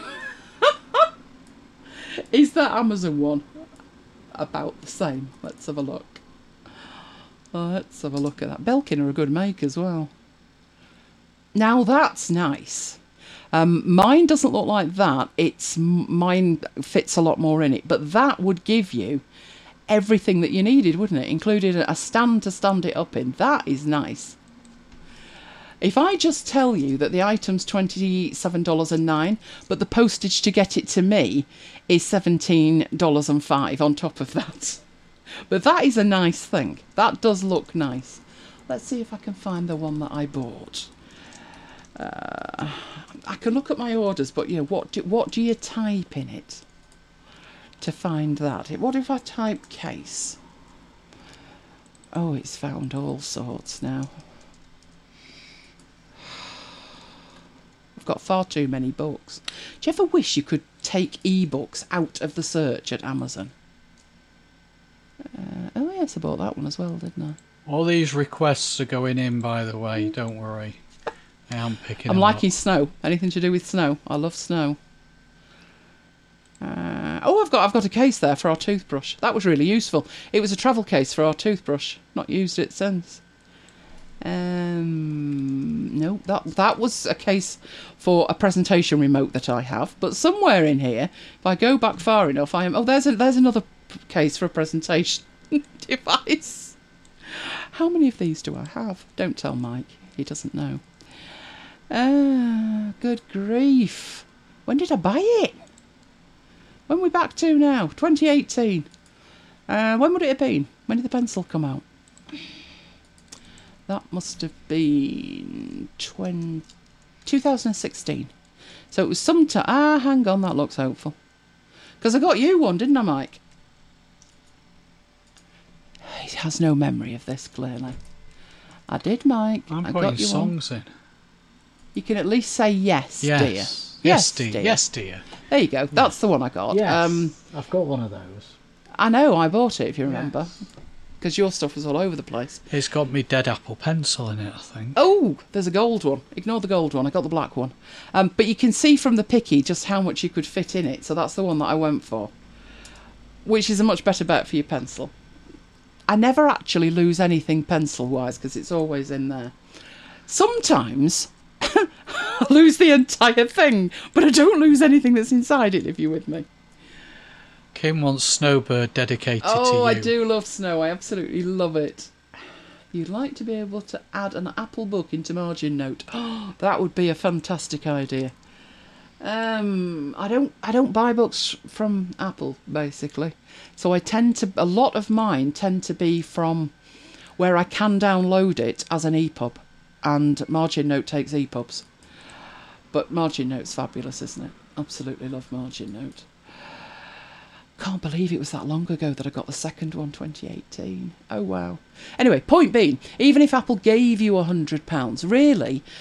Is that Amazon one about the same? Let's have a look. Oh, let's have a look at that. Belkin are a good make as well. Now that's nice. Um, mine doesn't look like that. It's mine fits a lot more in it. But that would give you everything that you needed, wouldn't it? Including a stand to stand it up in. That is nice. If I just tell you that the item's twenty-seven dollars and nine cents, but the postage to get it to me is seventeen dollars and five cents on top of that. But that is a nice thing. That does look nice. Let's see if I can find the one that I bought. Uh, I can look at my orders, but you know, what do, what do you type in it to find that? What if I type case? Oh, it's found all sorts now. I've got far too many books. Do you ever wish you could take ebooks out of the search at Amazon? Uh, oh yes, I bought that one as well, didn't I? All these requests are going in, by the way. Don't worry. I am picking I'm them liking up. snow. Anything to do with snow? I love snow. Uh, oh, I've got I've got a case there for our toothbrush. That was really useful. It was a travel case for our toothbrush. Not used it since. Um, no, that that was a case for a presentation remote that I have. But somewhere in here, if I go back far enough, I am. Oh, there's a, there's another case for a presentation device. How many of these do I have? Don't tell Mike. He doesn't know. Ah, good grief. When did I buy it? When are we back to now? twenty eighteen. Uh, when would it have been? When did the pencil come out? That must have been twenty, twenty sixteen. So it was some time. Ah, hang on, that looks hopeful. Because I got you one, didn't I, Mike? He has no memory of this, clearly. I did, Mike. I'm I putting got you songs one. in. You can at least say yes, Yes. dear. Yes, Yes, dear. dear. Yes, dear. There you go. That's the one I got. Yes. Um, I've got one of those. I know, I bought it, if you remember. Because your stuff was all over the place. It's got me dead apple pencil in it, I think. Oh, there's a gold one. Ignore the gold one. I got the black one. Um, but you can see from the picky just how much you could fit in it. So that's the one that I went for. Which is a much better bet for your pencil. I never actually lose anything pencil-wise because it's always in there. Sometimes I lose the entire thing, but I don't lose anything that's inside it, if you're with me. Kim wants Snowbird dedicated oh, to you. I do love snow. I absolutely love it. You'd like to be able to add an Apple book into Margin Note. Oh, that would be a fantastic idea. Um, I don't, I don't buy books from Apple basically, so I tend to. A lot of mine tend to be from where I can download it as an EPUB, and Margin Note takes EPUBs. But Margin Note's fabulous, isn't it? Absolutely love Margin Note. Can't believe it was that long ago that I got the second one, twenty eighteen. Oh, wow. Anyway, point being, even if Apple gave you one hundred pounds, really,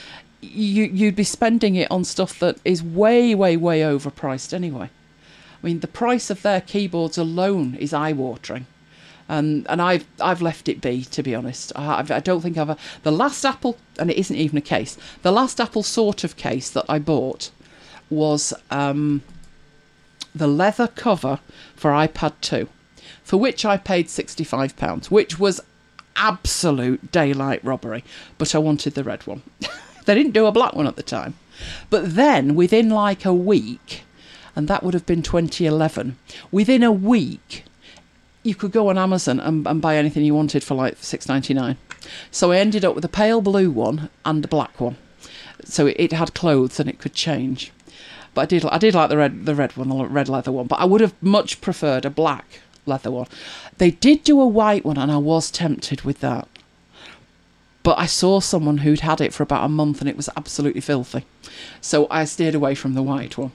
you, you'd be spending it on stuff that is way, way, way overpriced anyway. I mean, the price of their keyboards alone is eye-watering. And and I've I've left it be, to be honest. I, I don't think I've... The last Apple, and it isn't even a case, the last Apple sort of case that I bought was um, the leather cover for iPad two, for which I paid sixty-five pounds, which was absolute daylight robbery. But I wanted the red one. They didn't do a black one at the time. But then, within like a week, and that would have been twenty eleven, within a week... you could go on Amazon and, and buy anything you wanted for like six ninety-nine. So I ended up with a pale blue one and a black one. So it, it had clothes and it could change. But I did I did like the red the red one, the red leather one. But I would have much preferred a black leather one. They did do a white one and I was tempted with that. But I saw someone who'd had it for about a month and it was absolutely filthy. So I steered away from the white one.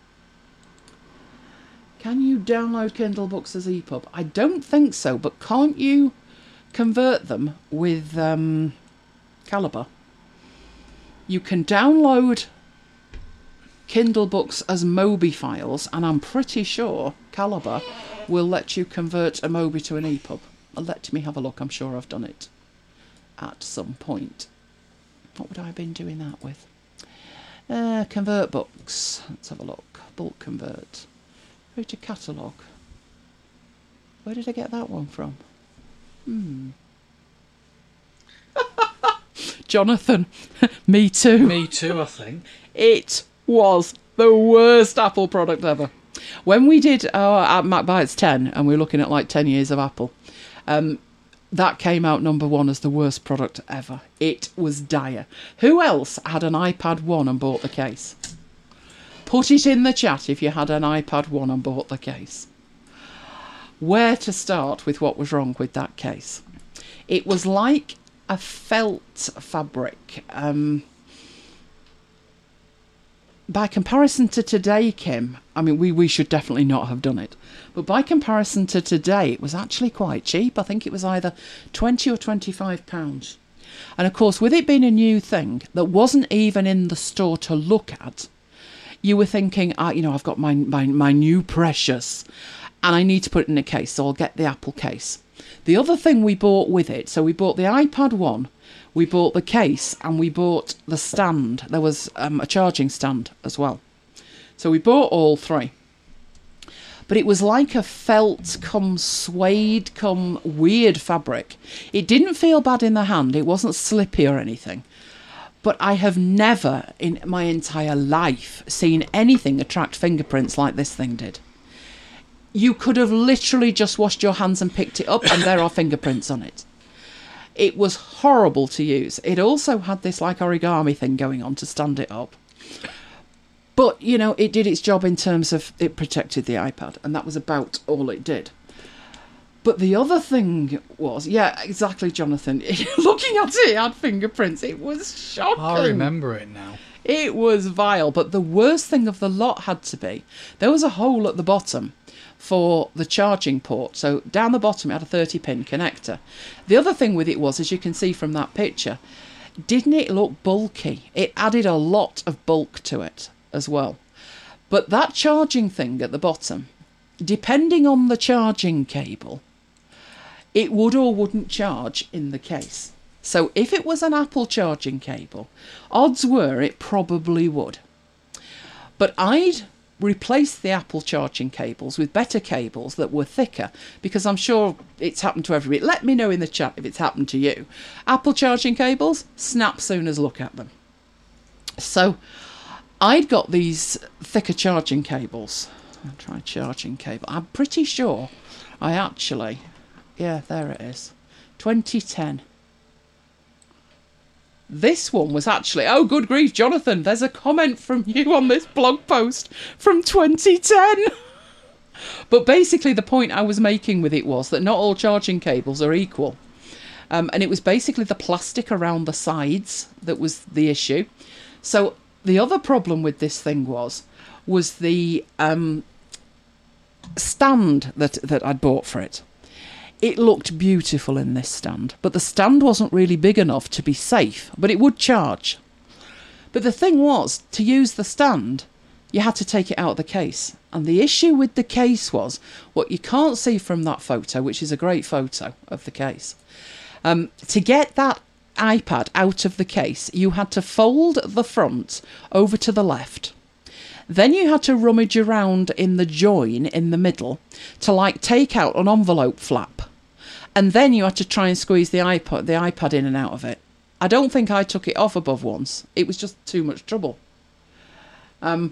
Can you download Kindle books as E P U B? I don't think so, but can't you convert them with um, Calibre? You can download Kindle books as Mobi files, and I'm pretty sure Calibre will let you convert a Mobi to an E P U B. Let me have a look. I'm sure I've done it at some point. What would I have been doing that with? Uh, convert books. Let's have a look. Bulk convert. Go to catalogue. Where did I get that one from? Hmm. Jonathan, me too. Me too, I think. It was the worst Apple product ever. When we did our Mac Bytes ten, and we were looking at like ten years of Apple, um, that came out number one as the worst product ever. It was dire. Who else had an iPad one and bought the case? Put it in the chat if you had an iPad one and bought the case. Where to start with what was wrong with that case? It was like a felt fabric. Um, by comparison to today, Kim, I mean, we, we should definitely not have done it. But by comparison to today, it was actually quite cheap. I think it was either twenty or twenty-five pounds. And of course, with it being a new thing that wasn't even in the store to look at, you were thinking, ah, you know, I've got my, my my new precious and I need to put it in a case, so I'll get the Apple case. The other thing we bought with it, so we bought the iPad one, we bought the case, and we bought the stand. There was um, a charging stand as well. So we bought all three. But it was like a felt come suede come weird fabric. It didn't feel bad in the hand. It wasn't slippy or anything. But I have never in my entire life seen anything attract fingerprints like this thing did. You could have literally just washed your hands and picked it up and there are fingerprints on it. It was horrible to use. It also had this like origami thing going on to stand it up. But, you know, it did its job in terms of it protected the iPad, and that was about all it did. But the other thing was, yeah, exactly, Jonathan. Looking at it, it had fingerprints. It was shocking. I remember it now. It was vile. But the worst thing of the lot had to be, there was a hole at the bottom for the charging port. So down the bottom, it had a thirty pin connector. The other thing with it was, as you can see from that picture, didn't it look bulky? It added a lot of bulk to it as well. But that charging thing at the bottom, depending on the charging cable, it would or wouldn't charge in the case. So if it was an Apple charging cable, odds were it probably would. But I'd replaced the Apple charging cables with better cables that were thicker, because I'm sure it's happened to everybody. Let me know in the chat if it's happened to you. Apple charging cables, snap soon as look at them. So I'd got these thicker charging cables. I'll try charging cable. I'm pretty sure I actually... Yeah, there it is. twenty ten. This one was actually... Oh, good grief, Jonathan. There's a comment from you on this blog post from twenty ten. But basically the point I was making with it was that not all charging cables are equal. Um, and it was basically the plastic around the sides that was the issue. So the other problem with this thing was, was the um, stand that, that I'd bought for it. It looked beautiful in this stand, but the stand wasn't really big enough to be safe, but it would charge. But the thing was, to use the stand, you had to take it out of the case. And the issue with the case was, what you can't see from that photo, which is a great photo of the case, um, to get that iPad out of the case, you had to fold the front over to the left. Then you had to rummage around in the join in the middle to like take out an envelope flap. And then you had to try and squeeze the iPod, the iPad in and out of it. I don't think I took it off above once. It was just too much trouble. Um,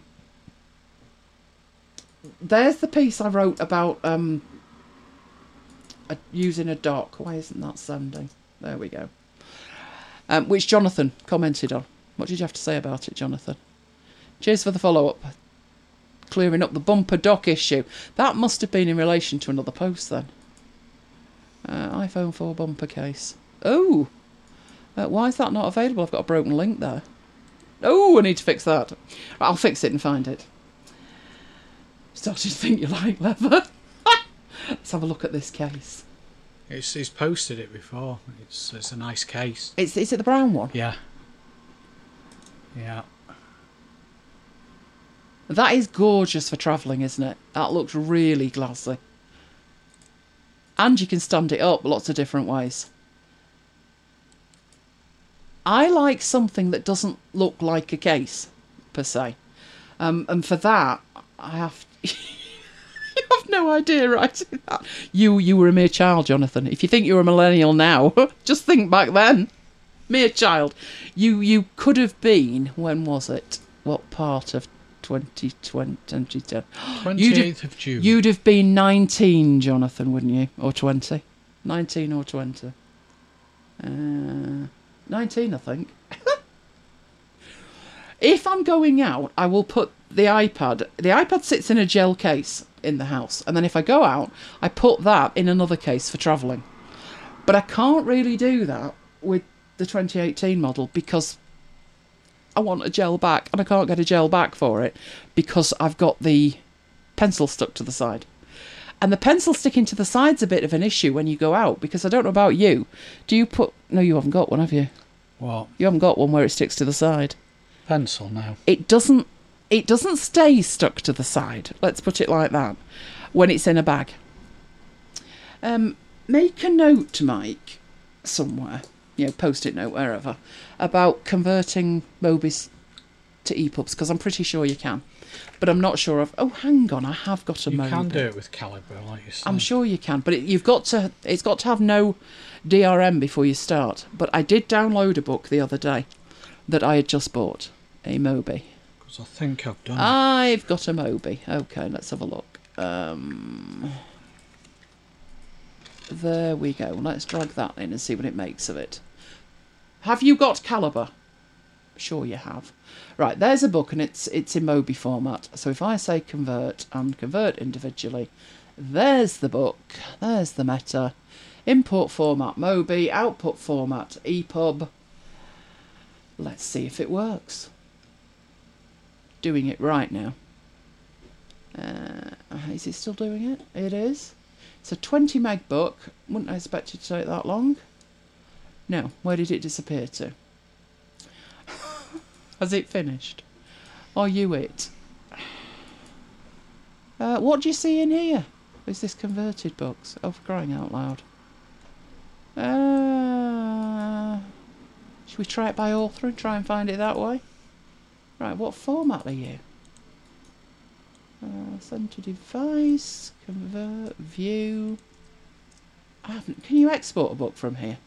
there's the piece I wrote about um, a, using a dock. Why isn't that sending? There we go. Um, which Jonathan commented on. What did you have to say about it, Jonathan? Cheers for the follow-up. Clearing up the bumper dock issue. That must have been in relation to another post then. Uh, iPhone four bumper case. Oh! Uh, why is that not available? I've got a broken link there. Oh, I need to fix that. I'll fix it and find it. Started to think you like leather. Let's have a look at this case. It's, he's posted it before. It's it's a nice case. It's is it the brown one? Yeah. Yeah. That is gorgeous for travelling, isn't it? That looks really glassy. And you can stand it up lots of different ways. I like something that doesn't look like a case, per se. Um, and for that, I have... You have no idea writing that. You, you were a mere child, Jonathan. If you think you're a millennial now, just think back then. Mere child. You, you could have been... When was it? What part of twenty twenty? twenty-eighth of June. You'd have been nineteen, Jonathan, wouldn't you? Or twenty? nineteen or twenty? Uh, nineteen, I think. If I'm going out, I will put the iPad... The iPad sits in a gel case in the house. And then if I go out, I put that in another case for travelling. But I can't really do that with the twenty eighteen model because I want a gel back and I can't get a gel back for it because I've got the pencil stuck to the side. And the pencil sticking to the side's a bit of an issue when you go out because I don't know about you. Do you put... No, you haven't got one, have you? What? You haven't got one where it sticks to the side. Pencil, no. It doesn't... It doesn't stay stuck to the side. Let's put it like that. When it's in a bag. Um, make a note, Mike, somewhere. You know, post-it note, wherever, about converting Mobies to E P U Bs, because I'm pretty sure you can. But I'm not sure of... Oh, hang on, I have got a You Mobi. can do it with Calibre, like you said. I'm sure you can, but it, you've got to... It's got to have no D R M before you start. But I did download a book the other day that I had just bought, a Mobi. Because I think I've done it. I've got a Mobi. Okay, let's have a look. Um, there we go. Let's drag that in and see what it makes of it. Have you got Calibre? Sure you have. Right, there's a book and it's it's in Mobi format. So if I say convert and convert individually, there's the book, there's the meta, import format Mobi, output format E P U B. Let's see if it works. Doing it right now. Uh, is it still doing it? It is. It's a twenty meg book. Wouldn't I expect it to take that long? No. Where did it disappear to? Has it finished? Are you it? Uh, what do you see in here? Is this converted books? Oh, for crying out loud. Uh, should we try it by author and try and find it that way? Right, what format are you? Uh, send to device, convert, view. I haven't. Can you export a book from here?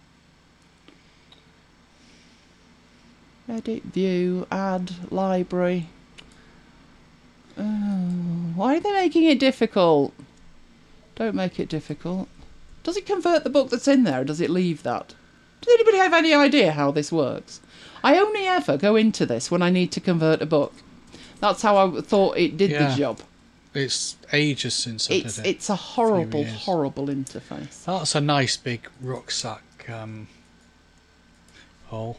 Edit, view, add, library. Oh, why are they making it difficult? Don't make it difficult. Does it convert the book that's in there or does it leave that? Does anybody have any idea how this works? I only ever go into this when I need to convert a book. That's how I thought it did Yeah. the job. It's ages since I It's did it. it's a horrible, years. horrible interface. That's a nice big rucksack um, hole.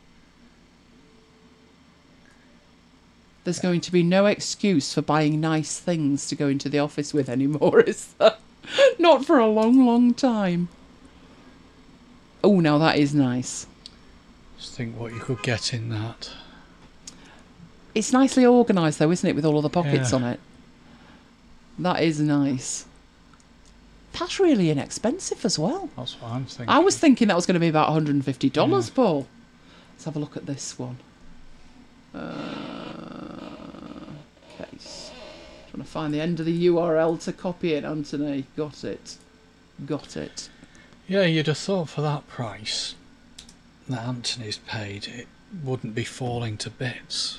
There's going to be no excuse for buying nice things to go into the office with anymore, is there? Not for a long, long time. Oh, now that is nice. Just think what you could get in that. It's nicely organised though, isn't it, with all of the pockets Yeah. on it? That is nice. That's really inexpensive as well. That's what I'm thinking. I was thinking that was going to be about one hundred fifty dollars, Yeah. Paul. Let's have a look at this one. Uh, case. Trying to find the end of the U R L to copy it, Anthony. Got it. Got it. Yeah, you'd have thought for that price that Anthony's paid, it wouldn't be falling to bits.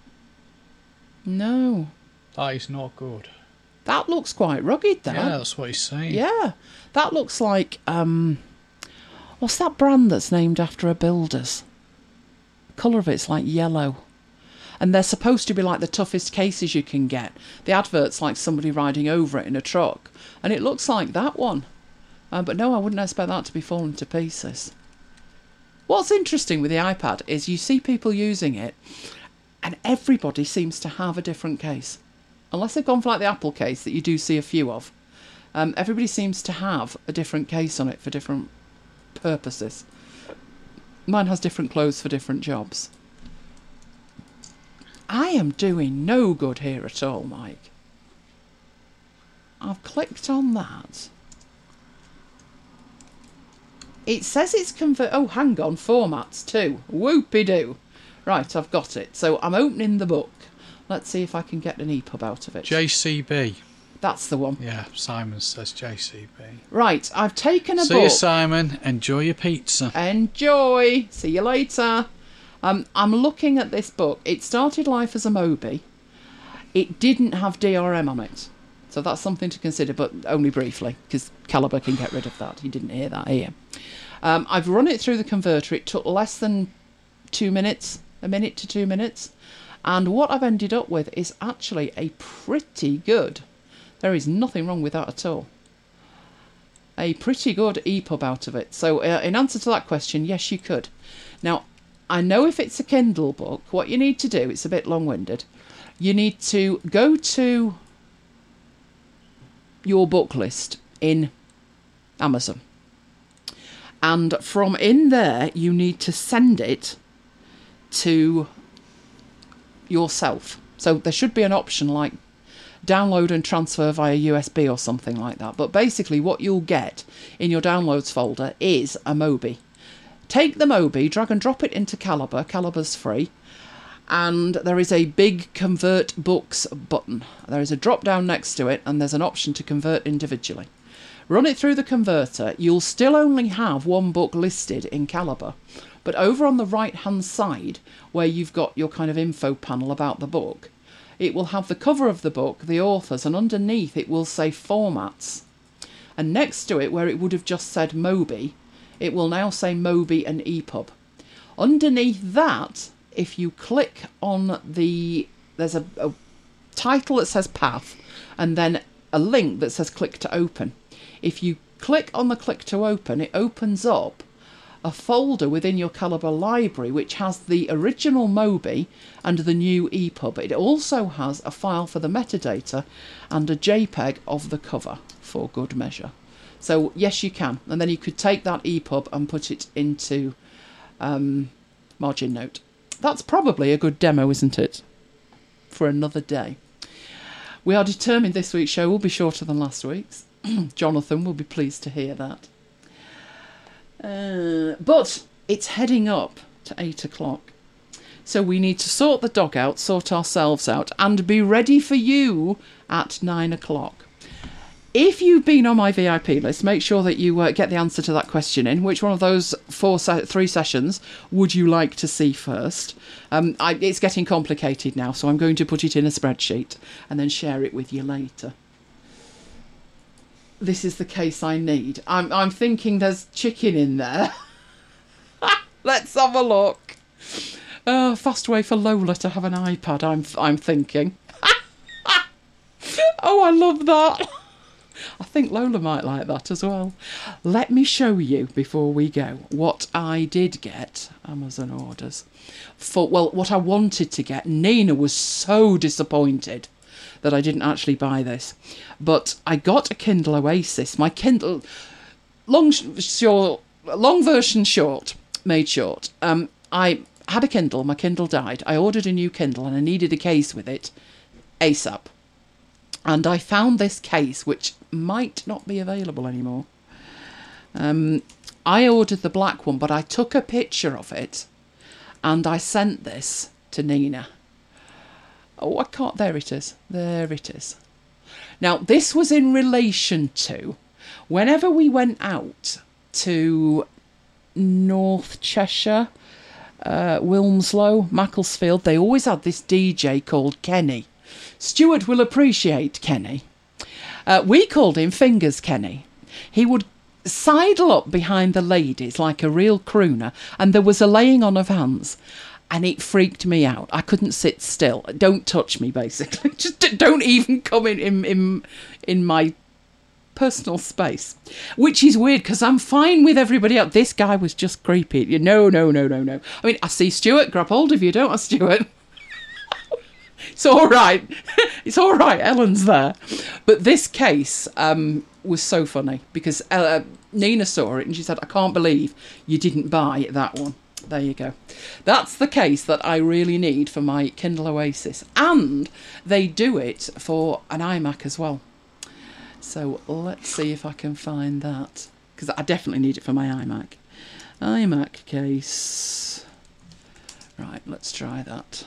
No. That is not good. That looks quite rugged, that. Yeah, that's what he's saying. Yeah. That looks like, um, what's that brand that's named after a builder's? The colour of it's like yellow. And they're supposed to be like the toughest cases you can get. The advert's like somebody riding over it in a truck. And it looks like that one. Uh, but no, I wouldn't expect that to be falling to pieces. What's interesting with the iPad is you see people using it and everybody seems to have a different case. Unless they've gone for like the Apple case that you do see a few of. Um, everybody seems to have a different case on it for different purposes. Mine has different clothes for different jobs. I am doing no good here at all, Mike. I've clicked on that. It says it's convert... Oh, hang on. Formats too. Whoopie-doo. Right, I've got it. So I'm opening the book. Let's see if I can get an E P U B out of it. J C B. That's the one. Yeah, Simon says J C B. Right, I've taken a See book. you, Simon. Enjoy your pizza. Enjoy. See you later. Um, I'm looking at this book. It started life as a Moby. It didn't have D R M on it. So that's something to consider, but only briefly, because Calibre can get rid of that. You didn't hear that here. Um, I've run it through the converter. It took less than two minutes, a minute to two minutes. And what I've ended up with is actually a pretty good, there is nothing wrong with that at all, a pretty good E P U B out of it. So uh, in answer to that question, yes, you could. Now, I know if it's a Kindle book, what you need to do, it's a bit long-winded, you need to go to your book list in Amazon. And from in there, you need to send it to yourself. So there should be an option like download and transfer via U S B or something like that. But basically what you'll get in your downloads folder is a Moby. Take the Moby, drag and drop it into Calibre. Calibre's free. And there is a big convert books button. There is a drop down next to it and there's an option to convert individually. Run it through the converter. You'll still only have one book listed in Calibre. But over on the right hand side, where you've got your kind of info panel about the book, it will have the cover of the book, the authors, and underneath it will say formats. And next to it, where it would have just said Moby, it will now say Moby and E P U B. Underneath that, if you click on the... There's a, a title that says Path, and then a link that says Click to Open. If you click on the Click to Open, it opens up a folder within your Calibre library which has the original Moby and the new E P U B. It also has a file for the metadata and a JPEG of the cover for good measure. So yes, you can. And then you could take that E P U B and put it into um, Margin Note. That's probably a good demo, isn't it? For another day. We are determined this week's show will be shorter than last week's. Jonathan will be pleased to hear that. Uh, but it's heading up to eight o'clock. So we need to sort the dog out, sort ourselves out, and be ready for you at nine o'clock. If you've been on my V I P list, make sure that you uh, get the answer to that question in. Which one of those four, se- three sessions would you like to see first? Um, I, it's getting complicated now, so I'm going to put it in a spreadsheet and then share it with you later. This is the case I need. I'm I'm thinking there's chicken in there. Let's have a look. Uh, fast way for Lola to have an iPad, I'm I'm thinking. Oh, I love that. I think Lola might like that as well. Let me show you, before we go, what I did get, Amazon orders. For, well, what I wanted to get. Nina was so disappointed that I didn't actually buy this. But I got a Kindle Oasis. My Kindle... Long, short, long version short, made short. Um, I I had a Kindle, my Kindle died. I ordered a new Kindle and I needed a case with it ASAP. And I found this case, which might not be available anymore. Um, I ordered the black one, but I took a picture of it and I sent this to Nina. Oh, I can't, there it is. There it is. Now, this was in relation to whenever we went out to North Cheshire, uh, Wilmslow, Macclesfield, they always had this D J called Kenny. Stuart will appreciate Kenny. Uh, we called him Fingers Kenny. He would sidle up behind the ladies like a real crooner, and there was a laying on of hands, and it freaked me out. I couldn't sit still. Don't touch me, basically. Just don't even come in in in, in my personal space, which is weird because I'm fine with everybody else. This guy was just creepy. No, no, no, no, no. I mean, I see Stuart. Grab hold of you, don't I, Stuart? It's all right. It's all right. Ellen's there. But this case um, was so funny because uh, Nina saw it and she said, I can't believe you didn't buy that one. There you go. That's the case that I really need for my Kindle Oasis. And they do it for an iMac as well. So let's see if I can find that. Because I definitely need it for my iMac. iMac case. Right, let's try that.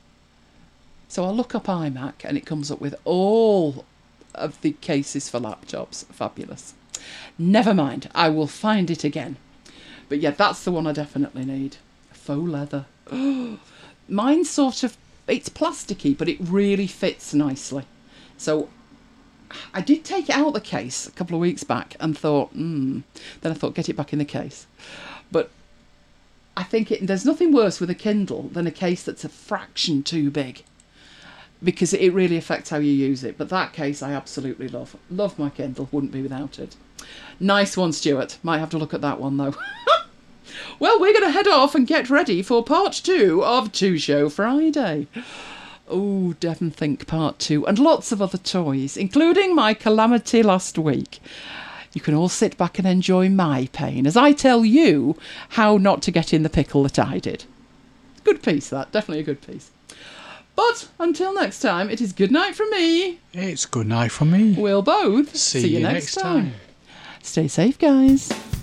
So I'll look up iMac and it comes up with all of the cases for laptops. Fabulous. Never mind, I will find it again. But yeah, that's the one I definitely need. Faux leather. Oh, mine's sort of, it's plasticky, but it really fits nicely. So I did take it out of the case a couple of weeks back and thought, hmm. Then I thought, get it back in the case. But I think it, there's nothing worse with a Kindle than a case that's a fraction too big, because it really affects how you use it. But that case I absolutely love. Love my Kindle, wouldn't be without it. Nice one, Stuart. Might have to look at that one, though. Well, we're going to head off and get ready for part two of Two Show Friday. Oh, Devon Think part two. And lots of other toys, including my calamity last week. You can all sit back and enjoy my pain as I tell you how not to get in the pickle that I did. Good piece, that. Definitely a good piece. But until next time, it is good night from me. It's good night from me. We'll both see, see you, you next next time. time. Stay safe, guys.